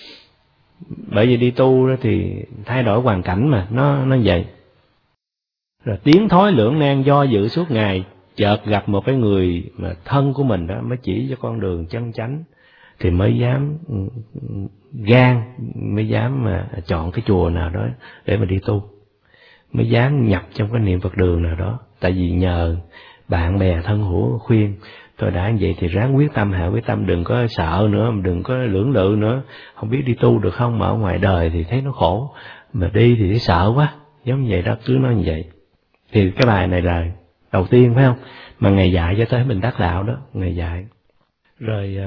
Bởi vì đi tu đó thì thay đổi hoàn cảnh mà nó vậy. Rồi tiến thoái lưỡng nan do dự suốt ngày, chợt gặp một cái người mà thân của mình đó mới chỉ cho con đường chân chánh, thì mới dám gan, mới dám mà chọn cái chùa nào đó để mà đi tu, mới dám nhập trong cái niệm Phật đường nào đó. Tại vì nhờ bạn bè thân hữu khuyên, tôi đã như vậy thì ráng quyết tâm, hạ quyết tâm, đừng có sợ nữa, đừng có lưỡng lự nữa, không biết đi tu được không, mà ở ngoài đời thì thấy nó khổ, mà đi thì thấy sợ quá, giống như vậy đó, cứ nói như vậy. Thì cái bài này là đầu tiên phải không, mà Ngài dạy cho tới mình đắc đạo đó, Ngài dạy. Rồi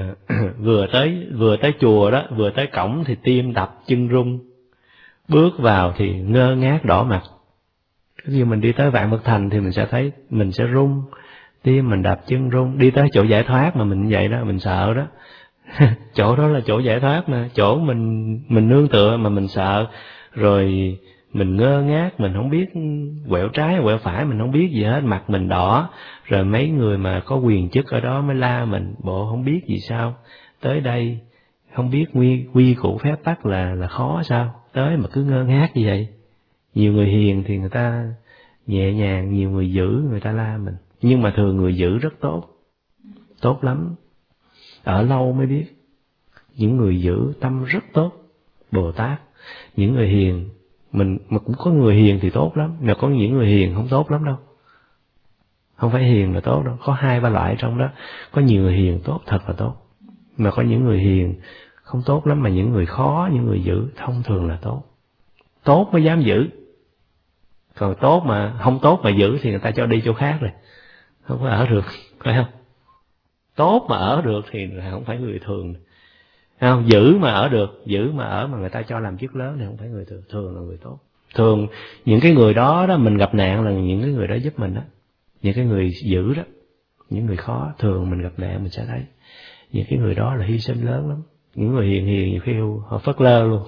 vừa tới chùa đó, vừa tới cổng thì tim đập chân run, bước vào thì ngơ ngác đỏ mặt. Khi mình đi tới Vạn Phật Thành thì mình sẽ thấy mình sẽ run, tim mình đập chân run. Đi tới chỗ giải thoát mà mình vậy đó, mình sợ đó. Chỗ đó là chỗ giải thoát mà, chỗ mình nương tựa mà mình sợ. Rồi mình ngơ ngác, mình không biết quẹo trái quẹo phải, mình không biết gì hết, mặt mình đỏ. Rồi mấy người mà có quyền chức ở đó mới la mình, bộ không biết gì sao, tới đây không biết quy củ phép tắc là khó sao, tới mà cứ ngơ ngác như vậy. Nhiều người hiền thì người ta nhẹ nhàng, nhiều người dữ người ta la mình. Nhưng mà thường người dữ rất tốt lắm, ở lâu mới biết. Những người dữ tâm rất tốt, Bồ Tát. Những người hiền, mà cũng có người hiền thì tốt lắm, mà có những người hiền không tốt lắm đâu. Không phải hiền là tốt đâu, có 2-3 loại trong đó. Có nhiều người hiền tốt, thật là tốt, mà có những người hiền không tốt lắm. Mà những người khó, những người dữ thông thường là tốt. Tốt mới dám giữ, còn tốt mà không tốt mà giữ thì người ta cho đi chỗ khác rồi, không có ở được, phải không? Tốt mà ở được thì không phải người thường, không? Giữ mà ở được, giữ mà ở mà người ta cho làm chức lớn thì không phải người thường, thường là người tốt. Thường những cái người đó mình gặp nạn là những cái người đó giúp mình đó. Những cái người giữ đó, những người khó, thường mình gặp nạn mình sẽ thấy những cái người đó là hy sinh lớn lắm. Những người hiền nhiều khi họ phớt lơ luôn.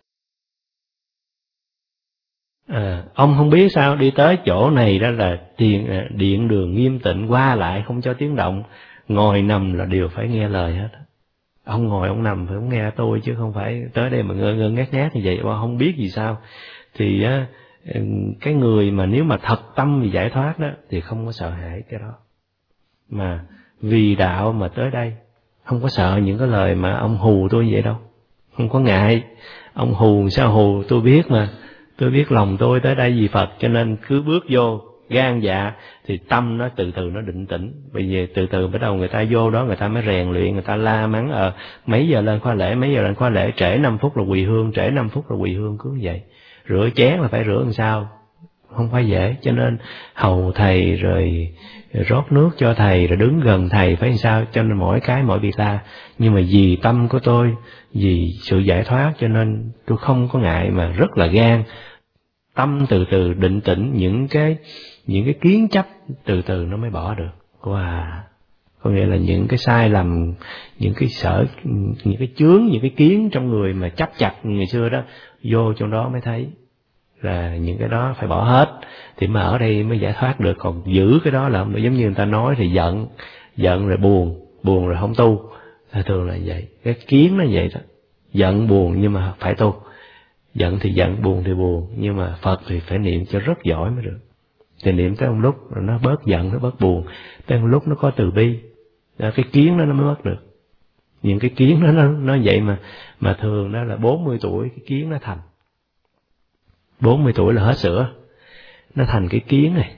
Ông không biết sao đi tới chỗ này đó là điện đường nghiêm tịnh, qua lại không cho tiếng động, ngồi nằm là đều phải nghe lời hết. Ông ngồi ông nằm phải không nghe tôi, chứ không phải tới đây mà ngơ ngác như vậy, không biết gì sao. Thì cái người mà nếu mà thật tâm vì giải thoát đó thì không có sợ hãi cái đó, mà vì đạo mà tới đây, không có sợ những cái lời mà ông hù tôi vậy đâu, không có ngại. Ông hù sao hù, tôi biết mà, tôi biết lòng tôi tới đây vì Phật, cho nên cứ bước vô gan dạ thì tâm nó từ từ nó định tĩnh. Bây giờ từ từ bắt đầu người ta vô đó, người ta mới rèn luyện, người ta la mắng mấy giờ lên khóa lễ, mấy giờ lên khóa lễ, trễ 5 phút là quỳ hương, trễ 5 phút là quỳ hương, cứ vậy. Rửa chén là phải rửa làm sao, không phải dễ. Cho nên hầu thầy rồi rót nước cho thầy rồi đứng gần thầy phải làm sao, cho nên mỗi cái mỗi việc ta. Nhưng mà vì tâm của tôi, vì sự giải thoát cho nên tôi không có ngại mà rất là gan. Tâm từ từ định tĩnh, những cái kiến chấp từ từ nó mới bỏ được. Wow. Có nghĩa là những cái sai lầm, những cái những cái chướng, những cái kiến trong người mà chấp chặt ngày xưa đó, vô trong đó mới thấy là những cái đó phải bỏ hết thì mà ở đây mới giải thoát được. Còn giữ cái đó là không được. Giống như người ta nói thì giận rồi buồn rồi không tu, thường là vậy. Cái kiến nó vậy đó, giận buồn nhưng mà phải tu. Giận thì giận, buồn thì buồn, nhưng mà Phật thì phải niệm cho rất giỏi mới được. Thì niệm tới một lúc rồi nó bớt giận, nó bớt buồn, tới một lúc nó có từ bi, cái kiến nó mới mất được. Những cái kiến nó vậy mà thường đó là 40 tuổi cái kiến nó thành. 40 tuổi là hết sữa, nó thành cái kiến này.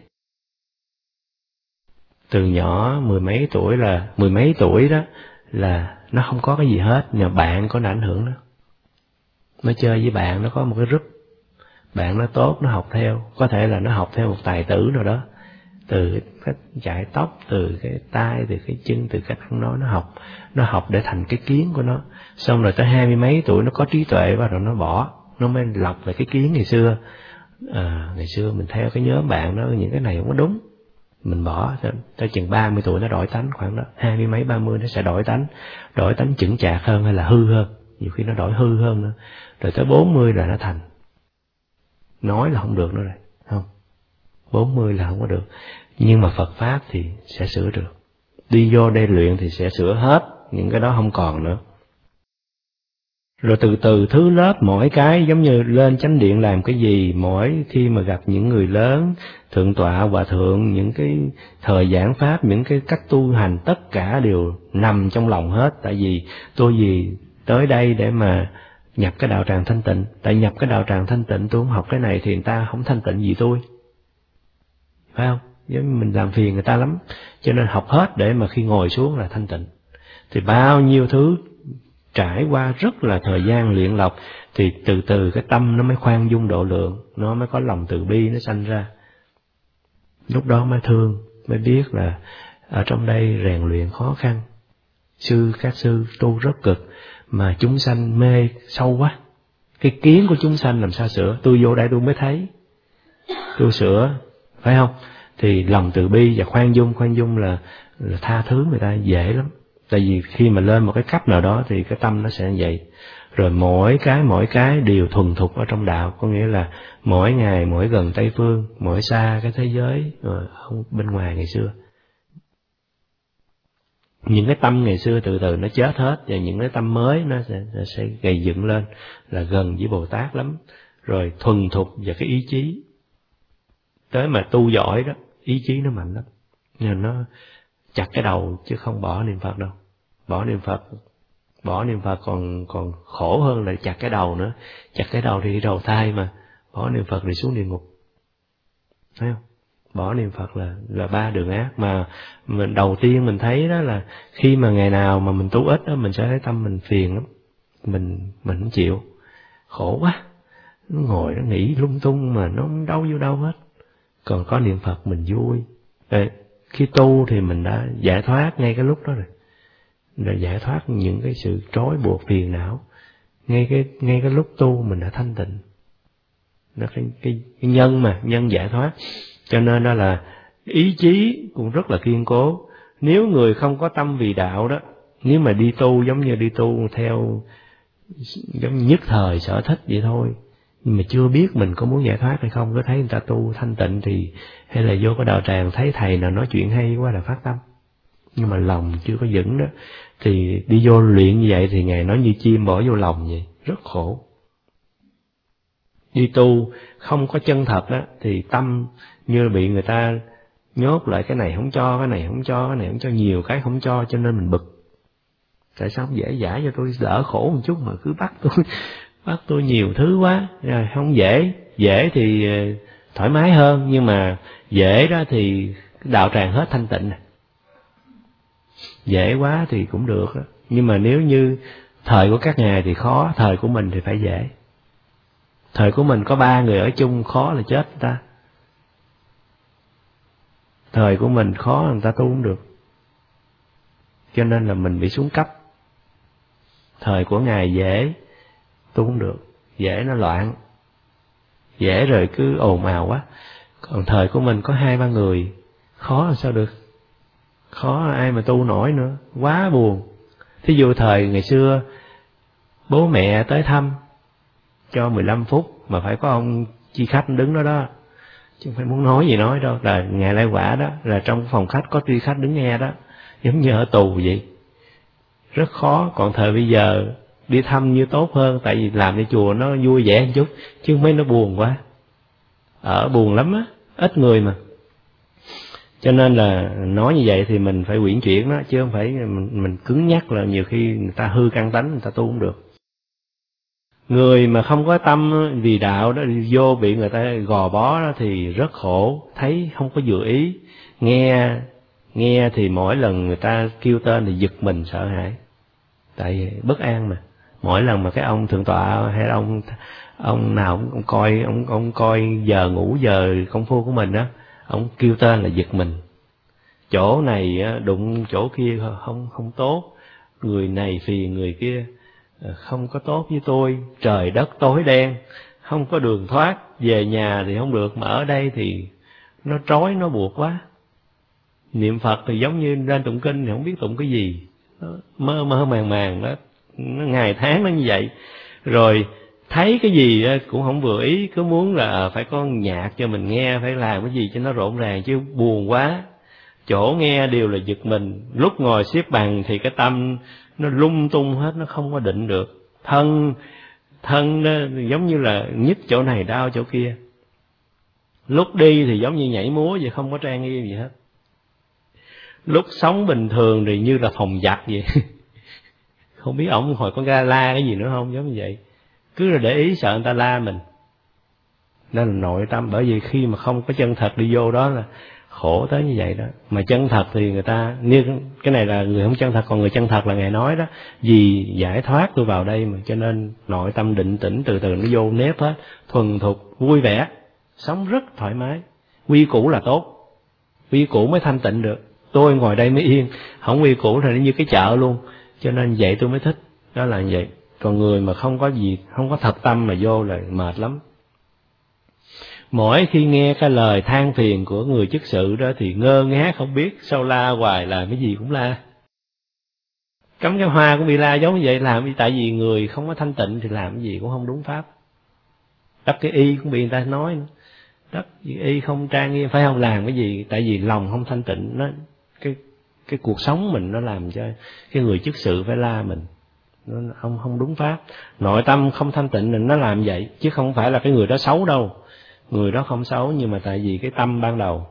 Từ nhỏ mười mấy tuổi đó là nó không có cái gì hết, nhưng mà bạn có ảnh hưởng đó. Nó chơi với bạn, nó có một cái group, bạn nó tốt, nó học theo, có thể là nó học theo một tài tử nào đó, từ cái chải tóc, từ cái tai, từ cái chân, từ cách ăn nói, nó học để thành cái kiến của nó. Xong rồi tới 20 mấy tuổi nó có trí tuệ và rồi nó bỏ, nó mới lọc về cái kiến ngày xưa. Ngày xưa mình theo cái nhóm bạn đó, những cái này không có đúng, mình bỏ. Tới chừng 30 tuổi nó đổi tánh, khoảng đó 20 mấy 30 nó sẽ đổi tánh chững chạc hơn hay là hư hơn, nhiều khi nó đổi hư hơn nữa. Rồi tới 40 là nó thành, nói là không được nữa rồi, không, 40 là không có được. Nhưng mà Phật Pháp thì sẽ sửa được. Đi vô đây luyện thì sẽ sửa hết, những cái đó không còn nữa. Rồi từ từ thứ lớp mỗi cái, giống như lên chánh điện làm cái gì, mỗi khi mà gặp những người lớn, thượng tọa, hòa thượng, những cái thời giảng pháp, những cái cách tu hành, tất cả đều nằm trong lòng hết. Tại vì tôi tới đây để mà nhập cái đạo tràng thanh tịnh. Tại nhập cái đạo tràng thanh tịnh, tôi không học cái này thì người ta không thanh tịnh gì tôi, phải không? Giống như mình làm phiền người ta lắm, cho nên học hết để mà khi ngồi xuống là thanh tịnh. Thì bao nhiêu thứ trải qua rất là thời gian luyện lọc, thì từ từ cái tâm nó mới khoan dung độ lượng, nó mới có lòng từ bi nó sanh ra. Lúc đó mới thương, mới biết là ở trong đây rèn luyện khó khăn, các sư tu rất cực, mà chúng sanh mê sâu quá. Cái kiến của chúng sanh làm sao sửa? Tôi vô đây tôi mới thấy, tôi sửa, phải không? Thì lòng từ bi và khoan dung là tha thứ người ta dễ lắm. Tại vì khi mà lên một cái cấp nào đó thì cái tâm nó sẽ như vậy. Rồi mỗi cái đều thuần thục ở trong đạo, có nghĩa là mỗi ngày mỗi gần Tây Phương, mỗi xa cái thế giới không bên ngoài ngày xưa. Những cái tâm ngày xưa từ từ nó chết hết, và những cái tâm mới nó sẽ gây dựng lên, là gần với Bồ Tát lắm. Rồi thuần thục và cái ý chí, tới mà tu giỏi đó, ý chí nó mạnh lắm, nhưng nó chặt cái đầu chứ không bỏ niệm Phật đâu. Bỏ niệm Phật còn khổ hơn là chặt cái đầu nữa. Chặt cái đầu thì đi đầu thai, mà bỏ niệm Phật thì xuống địa ngục, thấy không? Bỏ niệm Phật là 3 đường ác. Mà mình đầu tiên mình thấy đó là khi mà ngày nào mà mình tu ít đó, mình sẽ thấy tâm mình phiền lắm, mình không chịu, khổ quá, nó ngồi nó nghĩ lung tung mà nó không đâu vô đâu hết. Còn có niệm Phật mình vui. Khi tu thì mình đã giải thoát ngay cái lúc đó rồi, giải thoát những cái sự trói buộc phiền não. Ngay cái lúc tu mình đã thanh tịnh. Đó cái nhân giải thoát. Cho nên đó là ý chí cũng rất là kiên cố. Nếu người không có tâm vì đạo đó, nếu mà đi tu giống như đi tu theo giống như nhất thời sở thích vậy thôi, nhưng mà chưa biết mình có muốn giải thoát hay không, có thấy người ta tu thanh tịnh thì, hay là vô cái đạo tràng thấy thầy nào nói chuyện hay quá là phát tâm, nhưng mà lòng chưa có vững đó, thì đi vô luyện như vậy thì Ngài nói như chim bỏ vô lòng vậy, rất khổ. Đi tu không có chân thật đó, thì tâm như bị người ta nhốt lại, cái này không cho, cái này không cho, cái này không cho, nhiều cái không cho nên mình bực. Tại sao không dễ dãi cho tôi đỡ khổ một chút mà cứ bắt tôi nhiều thứ quá. Rồi không dễ thì thoải mái hơn, nhưng mà dễ đó thì đạo tràng hết thanh tịnh. Dễ quá thì cũng được đó. Nhưng mà nếu như thời của các ngài thì khó, thời của mình thì phải dễ. Thời của mình có 3 người ở chung khó là chết người ta. Thời của mình khó người ta tu không được, cho nên là mình bị xuống cấp. Thời của Ngài dễ, tu không được, dễ nó loạn, dễ rồi cứ ồn ào quá. Còn thời của mình có 2-3 người, khó làm sao được, khó ai mà tu nổi nữa, quá buồn. Thí dụ thời ngày xưa bố mẹ tới thăm cho 15 phút mà phải có ông chi khách đứng đó đó, chứ không phải muốn nói gì nói đâu, là Ngài Lai Quả đó, là trong phòng khách có tri khách đứng nghe đó, giống như ở tù vậy, rất khó. Còn thời bây giờ đi thăm như tốt hơn, tại vì làmในchùa nó vui vẻ một chút, chứ mấy nó buồn quá, ở buồn lắm á, ít người mà. Cho nên là nói như vậy thì mình phải uyển chuyển đó, chứ không phải mình cứng nhắc, là nhiều khi người ta hư căn tánh, người ta tu không được. Người mà không có tâm vì đạo đó, vô bị người ta gò bó đó thì rất khổ, thấy không có vừa ý. Nghe thì mỗi lần người ta kêu tên thì giật mình sợ hãi, tại vì bất an mà. Mỗi lần mà cái ông thượng tọa hay là ông nào ông coi giờ ngủ giờ công phu của mình đó, ông kêu tên là giật mình. Chỗ này đụng chỗ kia không tốt, người này phiền người kia không có tốt với tôi, trời đất tối đen, không có đường thoát, về nhà thì không được, mà ở đây thì nó trói nó buộc quá. Niệm Phật thì giống như lên tụng kinh thì không biết tụng cái gì, mơ màng đó, nó ngày tháng nó như vậy. Rồi thấy cái gì cũng không vừa ý, cứ muốn là phải có nhạc cho mình nghe, phải làm cái gì cho nó rộn ràng, chứ buồn quá. Chỗ nghe đều là giật mình, lúc ngồi xếp bằng thì cái tâm nó lung tung hết, nó không có định được. Thân nó giống như là nhức chỗ này đau chỗ kia. Lúc đi thì giống như nhảy múa vậy, không có trang nghiêm gì hết. Lúc sống bình thường thì như là phòng giặc vậy. Không biết ổng hồi có la cái gì nữa không, giống như vậy. Cứ là để ý sợ người ta la mình. Nên là nội tâm, bởi vì khi mà không có chân thật đi vô đó là khổ tới như vậy đó. Mà chân thật thì người ta, như cái này là người không chân thật, còn người chân thật là Ngài nói đó, vì giải thoát tôi vào đây mà, cho nên nội tâm định tĩnh từ từ nó vô nếp hết, thuần thục, vui vẻ, sống rất thoải mái. Quy củ là tốt, quy củ mới thanh tịnh được. Tôi ngồi đây mới yên, không quy củ thì nó như cái chợ luôn, cho nên vậy tôi mới thích, đó là như vậy. Còn người mà không có gì, không có thật tâm mà vô là mệt lắm. Mỗi khi nghe cái lời than phiền của người chức sự đó thì ngơ ngác không biết, sao la hoài, làm cái gì cũng la. Cắm cái hoa cũng bị la giống như vậy, làm gì? Tại vì người không có thanh tịnh thì làm cái gì cũng không đúng pháp. Đắp cái y cũng bị người ta nói nữa, đắp y không trang nghiêm, phải không làm cái gì? Tại vì lòng không thanh tịnh, nó cái cuộc sống mình nó làm cho cái người chức sự phải la mình, nó không đúng pháp. Nội tâm không thanh tịnh nên nó làm vậy, chứ không phải là cái người đó xấu đâu. Người đó không xấu, nhưng mà tại vì cái tâm ban đầu.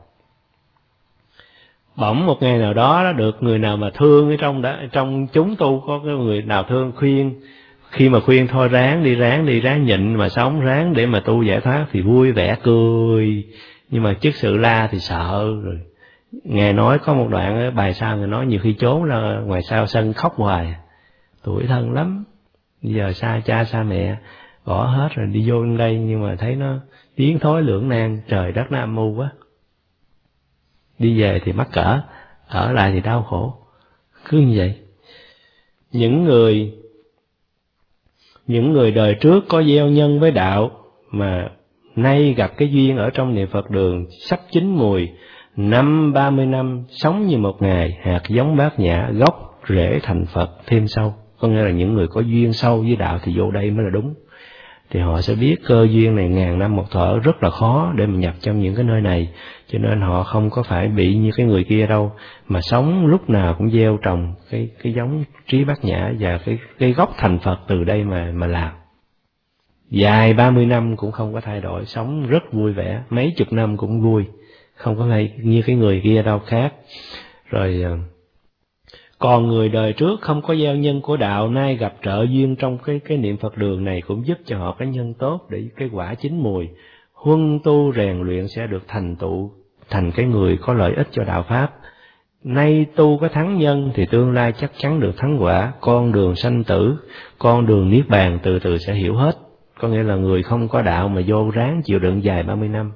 Bỗng một ngày nào đó được người nào mà thương ở trong chúng tu, có cái người nào thương khuyên, khi mà khuyên thôi ráng đi ráng nhịn mà sống, ráng để mà tu giải thoát thì vui vẻ cười. Nhưng mà chức sự la thì sợ rồi. Ngài nói có một đoạn bài sau, Ngài nói nhiều khi trốn ra ngoài sau sân khóc hoài, tủi thân lắm. Bây giờ xa cha xa mẹ bỏ hết rồi đi vô đây, nhưng mà thấy nó tiến thối lưỡng nan, trời đất nó âm mưu quá. Đi về thì mắc cỡ, ở lại thì đau khổ, cứ như vậy. Những người đời trước có gieo nhân với đạo mà nay gặp cái duyên ở trong niệm Phật đường sắp chín mùi, 30 năm sống như một ngày, hạt giống bát nhã, gốc rễ thành Phật thêm sâu. Có nghĩa là những người có duyên sâu với đạo thì vô đây mới là đúng. Thì họ sẽ biết cơ duyên này ngàn năm một thở rất là khó để mà nhập trong những cái nơi này, cho nên họ không có phải bị như cái người kia đâu, mà sống lúc nào cũng gieo trồng cái giống trí bát nhã và cái gốc thành Phật từ đây mà làm. Dài 30 năm cũng không có thay đổi, sống rất vui vẻ, mấy chục năm cũng vui, không có hay như cái người kia đâu, khác. Rồi còn người đời trước không có gieo nhân của đạo, nay gặp trợ duyên trong cái niệm Phật đường này cũng giúp cho họ cái nhân tốt để cái quả chín mùi. Huân tu rèn luyện sẽ được thành tựu thành cái người có lợi ích cho đạo Pháp. Nay tu có thắng nhân thì tương lai chắc chắn được thắng quả. Con đường sanh tử, con đường niết bàn từ từ sẽ hiểu hết. Có nghĩa là người không có đạo mà vô ráng chịu đựng dài 30 năm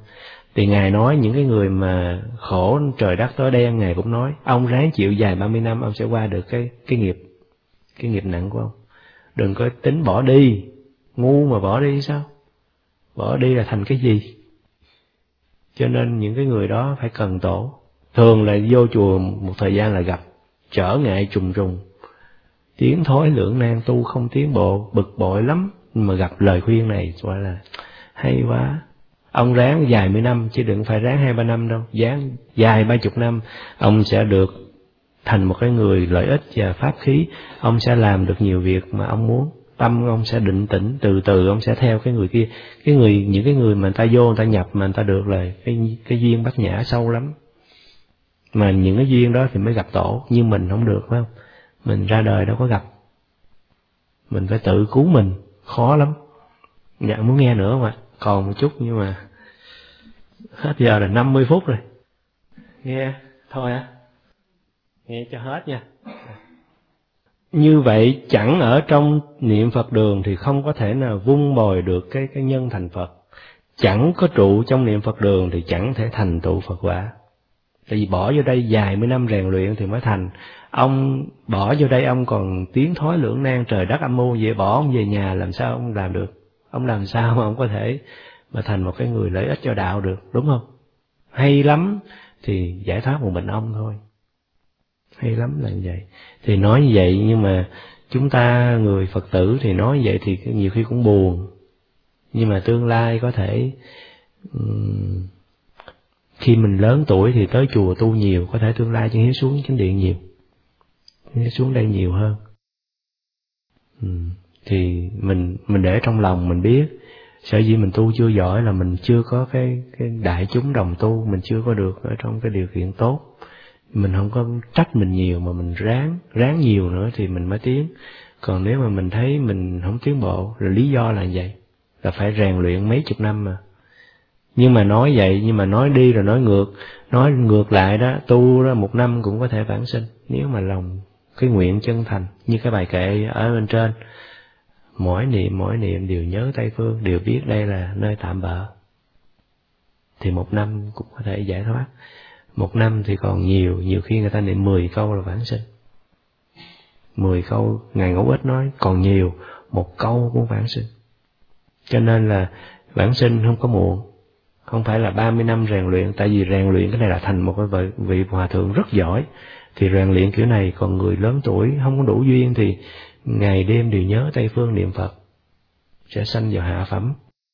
Thì Ngài nói những cái người mà khổ trời đất tối đen, Ngài cũng nói ông ráng chịu dài 30 năm ông sẽ qua được cái nghiệp nặng của ông. Đừng có tính bỏ đi, ngu mà bỏ đi sao? Bỏ đi là thành cái gì? Cho nên những cái người đó phải cần tổ. Thường là vô chùa một thời gian là gặp trở ngại trùng trùng, tiến thối lưỡng nan, tu không tiến bộ, bực bội lắm. Nhưng mà gặp lời khuyên này gọi là hay quá. Ông ráng vài mươi năm chứ đừng phải ráng 2-3 năm đâu, ráng dài 30 năm, ông sẽ được thành một cái người lợi ích và pháp khí. Ông sẽ làm được nhiều việc mà ông muốn. Tâm ông sẽ định tĩnh, từ từ ông sẽ theo cái người kia. Những cái người mà người ta vô người ta nhập mà người ta được là cái duyên bát nhã sâu lắm. Mà những cái duyên đó thì mới gặp tổ, nhưng mình không được, phải không? Mình ra đời đâu có gặp. Mình phải tự cứu mình, khó lắm. Dạ, muốn nghe nữa mà còn một chút, nhưng mà hết giờ là 50 phút rồi. Nghe thôi á, nghe cho hết nha. Như vậy chẳng ở trong niệm Phật đường thì không có thể nào vun bồi được cái nhân thành Phật. Chẳng có trụ trong niệm Phật đường thì chẳng thể thành tựu Phật quả. Tại vì bỏ vô đây vài mươi năm rèn luyện thì mới thành. Ông bỏ vô đây ông còn tiến thối lưỡng nan trời đất âm mưu, vậy bỏ ông về nhà làm sao ông làm được? Ông làm sao mà ông có thể mà thành một cái người lợi ích cho đạo được, đúng không? Hay lắm thì giải thoát một mình ông thôi. Hay lắm là như vậy. Thì nói như vậy, nhưng mà chúng ta người Phật tử thì nói như vậy thì nhiều khi cũng buồn. Nhưng mà tương lai có thể khi mình lớn tuổi thì tới chùa tu nhiều, có thể tương lai chân hiếu xuống chánh điện nhiều, chân hiếu xuống đây nhiều hơn. Thì mình để trong lòng mình biết, sở dĩ mình tu chưa giỏi là mình chưa có cái đại chúng đồng tu, mình chưa có được ở trong cái điều kiện tốt. Mình không có trách mình nhiều mà mình ráng nhiều nữa thì mình mới tiến. Còn nếu mà mình thấy mình không tiến bộ là lý do là vậy, là phải rèn luyện mấy chục năm mà. Nhưng mà nói vậy, nhưng mà nói đi rồi nói ngược lại đó, tu đó 1 năm cũng có thể vãng sinh, nếu mà lòng cái nguyện chân thành. Như cái bài kệ ở bên trên, mỗi niệm đều nhớ Tây Phương, đều biết đây là nơi tạm bợ, thì 1 năm cũng có thể giải thoát. 1 năm thì còn nhiều khi người ta niệm 10 câu là vãng sinh. 10 câu, Ngài Ngẫu Ích nói còn nhiều, 1 câu cũng vãng sinh. Cho nên là vãng sinh không có muộn. Không phải là 30 năm rèn luyện, tại vì rèn luyện cái này là thành một cái vị hòa thượng rất giỏi, thì rèn luyện kiểu này. Còn người lớn tuổi không có đủ duyên thì ngày đêm đều nhớ Tây Phương niệm Phật, sẽ sanh vào hạ phẩm.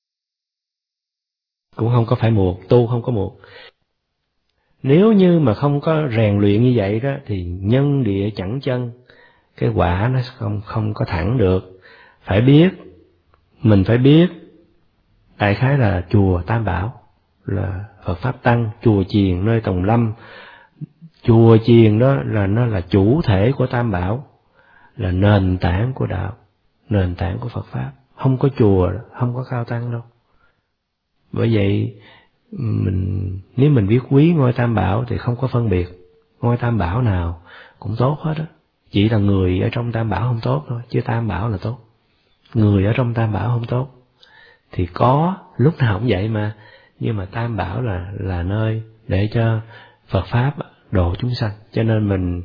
Cũng không có phải muộn, tu không có muộn. Nếu như mà không có rèn luyện như vậy đó thì nhân địa chẳng chân, cái quả nó không có thẳng được. Phải biết, mình phải biết đại khái là chùa Tam Bảo là Phật Pháp Tăng, chùa chiền nơi Tòng Lâm. Chùa chiền đó là nó là chủ thể của Tam Bảo, là nền tảng của đạo, nền tảng của Phật Pháp. Không có chùa, không có cao tăng đâu. Bởi vậy nếu mình biết quý ngôi Tam Bảo thì không có phân biệt, ngôi Tam Bảo nào cũng tốt hết á. Chỉ là người ở trong Tam Bảo không tốt thôi, chứ Tam Bảo là tốt. Người ở trong Tam Bảo không tốt thì có lúc nào cũng vậy mà, nhưng mà Tam Bảo là nơi để cho Phật Pháp độ chúng sanh. Cho nên mình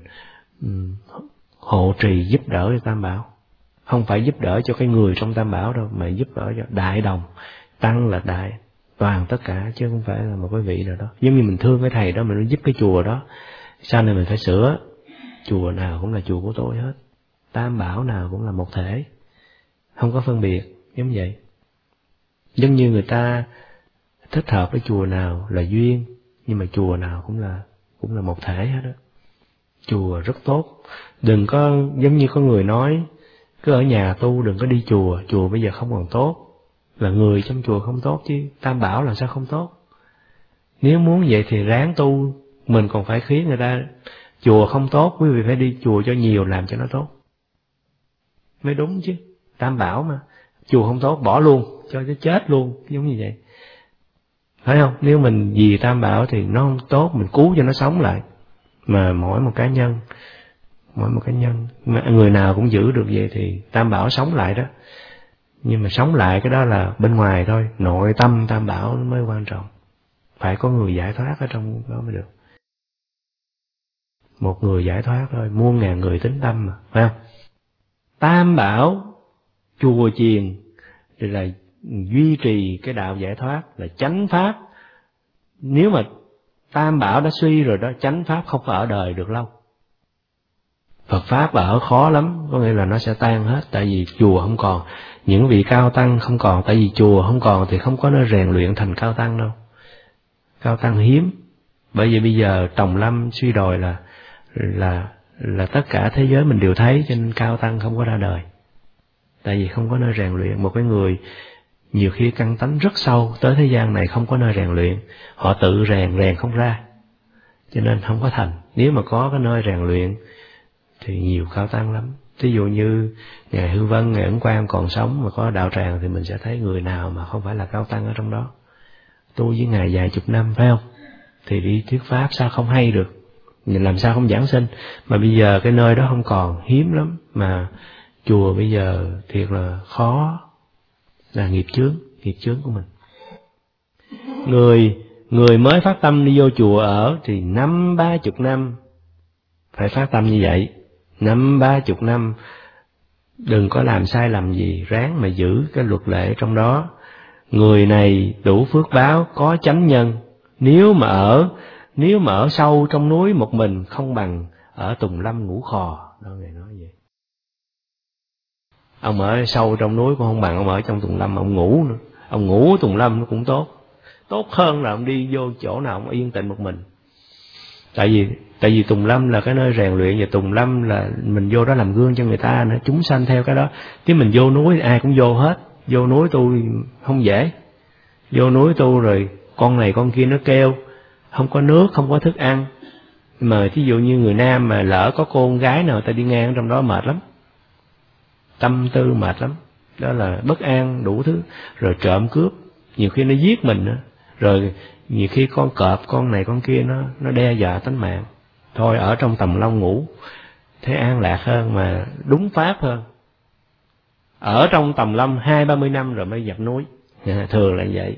hộ trì giúp đỡ cho Tam Bảo, không phải giúp đỡ cho cái người trong Tam Bảo đâu, mà giúp đỡ cho đại đồng. Tăng là đại toàn tất cả, chứ không phải là một cái vị nào đó. Giống như mình thương cái thầy đó, mình giúp cái chùa đó, sau này mình phải sửa. Chùa nào cũng là chùa của tôi hết, Tam Bảo nào cũng là một thể, không có phân biệt. Giống vậy. Giống như người ta thích hợp với chùa nào là duyên, nhưng mà chùa nào cũng là một thể hết đó. Chùa rất tốt. Đừng có giống như có người nói cứ ở nhà tu, đừng có đi chùa, chùa bây giờ không còn tốt, là người trong chùa không tốt, chứ Tam Bảo làm sao không tốt. Nếu muốn vậy thì ráng tu, mình còn phải khiến người ta chùa không tốt, quý vị phải đi chùa cho nhiều, làm cho nó tốt mới đúng chứ. Tam Bảo mà chùa không tốt bỏ luôn, cho nó chết luôn, giống như vậy, phải không? Nếu mình vì Tam Bảo thì nó không tốt, mình cứu cho nó sống lại. Mà mỗi một cá nhân người nào cũng giữ được vậy thì Tam Bảo sống lại đó. Nhưng mà sống lại cái đó là bên ngoài thôi, nội tâm Tam Bảo nó mới quan trọng. phải có người giải thoát ở trong đó mới được. Một người giải thoát thôi, muôn ngàn người tín tâm mà, phải không? Tam bảo chùa chiền thì là duy trì cái đạo giải thoát, là chánh pháp. Nếu mà tam bảo đã suy rồi đó, chánh pháp không có ở đời được lâu. Phật pháp ở khó lắm, có nghĩa là nó sẽ tan hết, tại vì chùa không còn, những vị cao tăng không còn, tại vì chùa không còn thì không có nó rèn luyện thành cao tăng đâu. Cao tăng hiếm, bởi vì bây giờ Tòng Lâm suy đồi là tất cả thế giới mình đều thấy, cho nên cao tăng không có ra đời. Tại vì không có nơi rèn luyện. Một cái người nhiều khi căn tánh rất sâu, tới thế gian này không có nơi rèn luyện, họ tự rèn không ra, cho nên không có thành. Nếu mà có cái nơi rèn luyện thì nhiều cao tăng lắm. Ví dụ như Ngài Hư Vân, Ngài Ấn Quang còn sống mà có đạo tràng thì mình sẽ thấy người nào mà không phải là cao tăng ở trong đó. Tu với Ngài vài chục năm, phải không? Thì đi thuyết pháp sao không hay được, làm sao không giảng sinh. Mà bây giờ cái nơi đó không còn, hiếm lắm. Mà chùa bây giờ thiệt là khó, là nghiệp chướng của mình. Người mới phát tâm đi vô chùa ở thì 50-30 năm phải phát tâm như vậy. 50-30 năm đừng có làm sai lầm gì, ráng mà giữ cái luật lệ trong đó. Người này đủ phước báo, có chánh nhân. Nếu mà ở sâu trong núi một mình không bằng ở Tùng Lâm ngủ khò. Đó, Ngài nói vậy. Ông ở sâu trong núi cũng không bằng ông ở trong Tùng Lâm, ông ngủ nữa. Ông ngủ Tùng Lâm nó cũng tốt hơn là ông đi vô chỗ nào ông yên tĩnh một mình. Tại vì Tùng Lâm là cái nơi rèn luyện, và Tùng Lâm là mình vô đó làm gương cho người ta nữa, chúng sanh theo cái đó. Chứ mình vô núi ai cũng vô hết. Vô núi tu không dễ. Vô núi tu rồi con này con kia nó kêu, không có nước, không có thức ăn. Mà thí dụ như người nam mà lỡ có con gái nào ta đi ngang trong đó mệt lắm, tâm tư mệt lắm. Đó là bất an đủ thứ. Rồi trộm cướp, nhiều khi nó giết mình nữa. Rồi nhiều khi con cọp, con này con kia nó đe dọa tính mạng. Thôi ở trong Tầm Long ngủ thế an lạc hơn, mà đúng pháp hơn. Ở trong Tầm Lâm 20-30 năm rồi mới dập núi, thường là vậy.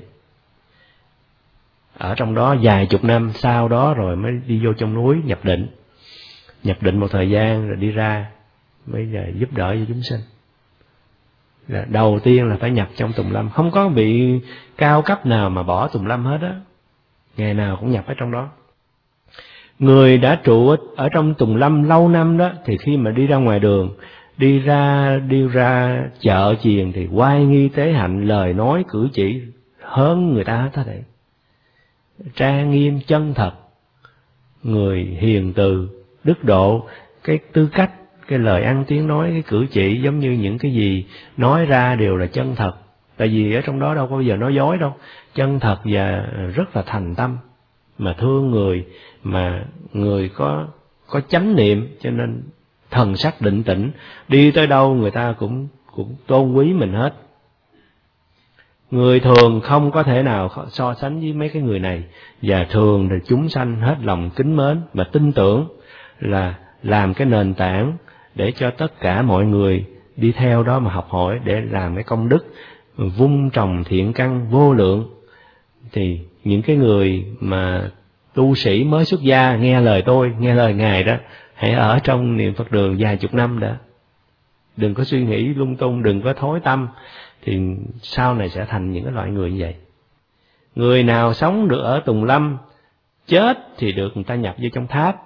Ở trong đó vài chục năm sau đó rồi mới đi vô trong núi nhập định một thời gian rồi đi ra mới giờ giúp đỡ cho chúng sinh. Là đầu tiên là phải nhập trong Tùng Lâm, không có vị cao cấp nào mà bỏ Tùng Lâm hết á, ngày nào cũng nhập ở trong đó. Người đã trụ ở trong Tùng Lâm lâu năm đó thì khi mà đi ra ngoài đường, đi ra chợ chiền thì oai nghi tế hạnh, lời nói cử chỉ hơn người ta hết á. Đấy, trang nghiêm chân thật, người hiền từ đức độ, cái tư cách, cái lời ăn tiếng nói, cái cử chỉ giống như những cái gì nói ra đều là chân thật. Tại vì ở trong đó đâu có bao giờ nói dối đâu, chân thật và rất là thành tâm, mà thương người, mà người có chánh niệm, cho nên thần sắc định tĩnh, đi tới đâu người ta cũng tôn quý mình hết. Người thường không có thể nào so sánh với mấy cái người này, và thường thì chúng sanh hết lòng kính mến và tin tưởng, là làm cái nền tảng để cho tất cả mọi người đi theo đó mà học hỏi, để làm cái công đức vun trồng thiện căn vô lượng. Thì những cái người mà tu sĩ mới xuất gia nghe lời tôi, nghe lời Ngài đó, hãy ở trong niệm Phật đường vài chục năm đã, đừng có suy nghĩ lung tung, đừng có thối tâm, thì sau này sẽ thành những cái loại người như vậy. Người nào sống được ở Tùng Lâm, chết thì được người ta nhập vô trong tháp.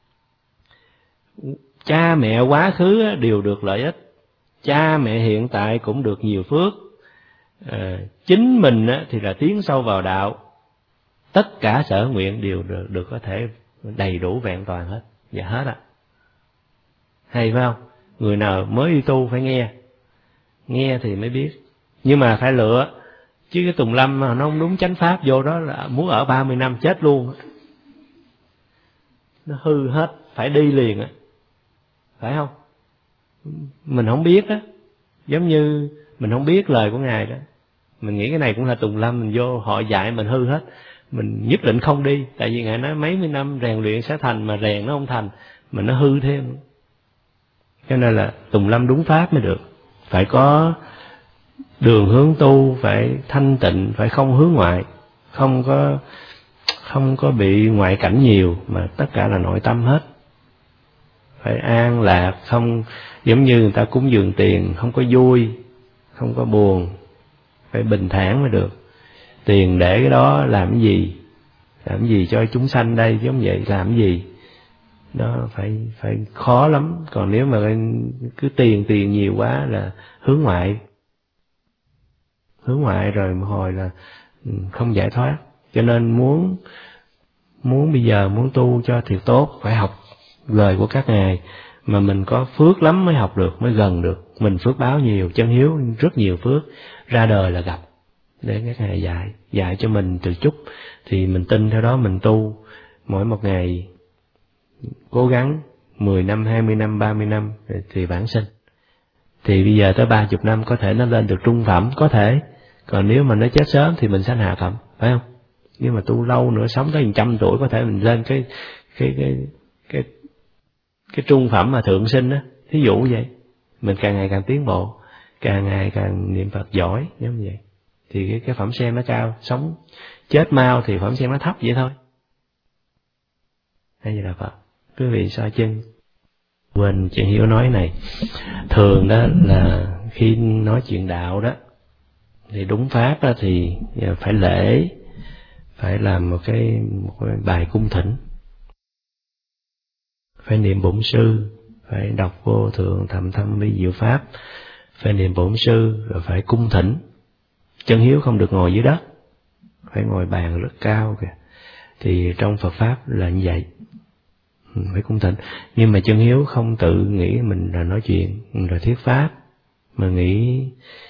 Cha mẹ quá khứ đều được lợi ích, cha mẹ hiện tại cũng được nhiều phước, chính mình thì là tiến sâu vào đạo. Tất cả sở nguyện đều được có thể đầy đủ vẹn toàn hết, và hết á. Hay phải không? Người nào mới đi tu phải nghe thì mới biết. Nhưng mà phải lựa, chứ cái Tùng Lâm mà nó không đúng chánh pháp, vô đó là muốn ở 30 năm chết luôn, nó hư hết, phải đi liền á, phải không? Mình không biết á, giống như mình không biết lời của Ngài đó, mình nghĩ cái này cũng là Tùng Lâm, mình vô họ dạy mình hư hết, mình nhất định không đi. Tại vì Ngài nói mấy mươi năm rèn luyện sẽ thành, mà rèn nó không thành, mà nó hư thêm. Cho nên là Tùng Lâm đúng pháp mới được, phải có đường hướng tu, phải thanh tịnh, phải không hướng ngoại, không có không có bị ngoại cảnh nhiều, mà tất cả là nội tâm hết. Phải an lạc, không giống như người ta cúng dường tiền, không có vui, không có buồn, phải bình thản mới được. Tiền để cái đó làm cái gì? Làm cái gì cho chúng sanh đây, giống vậy, làm cái gì? Đó phải khó lắm. Còn nếu mà cứ tiền nhiều quá là hướng ngoại rồi một hồi là không giải thoát. Cho nên muốn bây giờ muốn tu cho thiệt tốt, phải học lời của các ngài, mà mình có phước lắm mới học được, mới gần được. Mình phước báo nhiều, chân hiếu rất nhiều phước, ra đời là gặp. Để các ngài dạy cho mình từ chút, thì mình tin theo đó mình tu. Mỗi một ngày cố gắng 10 năm, 20 năm, 30 năm thì vãng sinh. Thì bây giờ tới 30 năm có thể nó lên được trung phẩm, có thể. Còn nếu mà nó chết sớm thì mình sanh hạ phẩm, phải không? Nhưng mà tu lâu nữa, sống tới 100 tuổi có thể mình lên cái trung phẩm mà thượng sinh á. Thí dụ vậy. Mình càng ngày càng tiến bộ, càng ngày càng niệm Phật giỏi, giống vậy. Thì cái phẩm sen nó cao, sống chết mau thì phẩm sen nó thấp vậy thôi. Hay là Phật. Quý vị soi chân. Quên chuyện Hiếu nói này. Thường đó là khi nói chuyện đạo đó, thì đúng pháp đó thì phải lễ, phải làm một cái bài cung thỉnh, phải niệm bổn sư, phải đọc vô thượng thầm thâm vi diệu pháp, phải niệm bổn sư, rồi phải cung thỉnh. Chân hiếu không được ngồi dưới đất, phải ngồi bàn rất cao kìa. Thì trong Phật pháp là như vậy, phải cung thỉnh. Nhưng mà chân hiếu không tự nghĩ mình là nói chuyện rồi thuyết pháp, mà nghĩ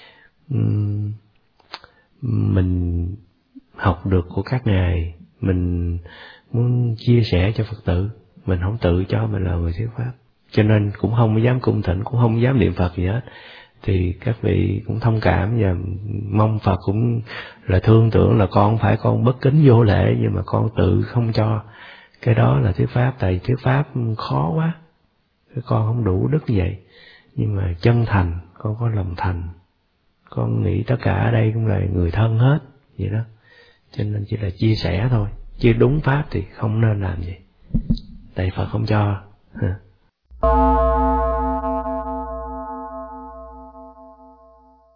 mình học được của các ngài, mình muốn chia sẻ cho Phật tử, mình không tự cho mình là người thuyết pháp. Cho nên cũng không dám cung thỉnh, cũng không dám niệm Phật gì hết. Thì các vị cũng thông cảm và mong Phật cũng là thương tưởng là con phải con bất kính vô lễ, nhưng mà con tự không cho cái đó là thuyết pháp. Tại thuyết pháp khó quá, con không đủ đức như vậy. Nhưng mà chân thành, con có lòng thành, con nghĩ tất cả ở đây cũng là người thân hết vậy đó. Cho nên chỉ là chia sẻ thôi, chứ đúng pháp thì không nên làm gì, tại Phật không cho.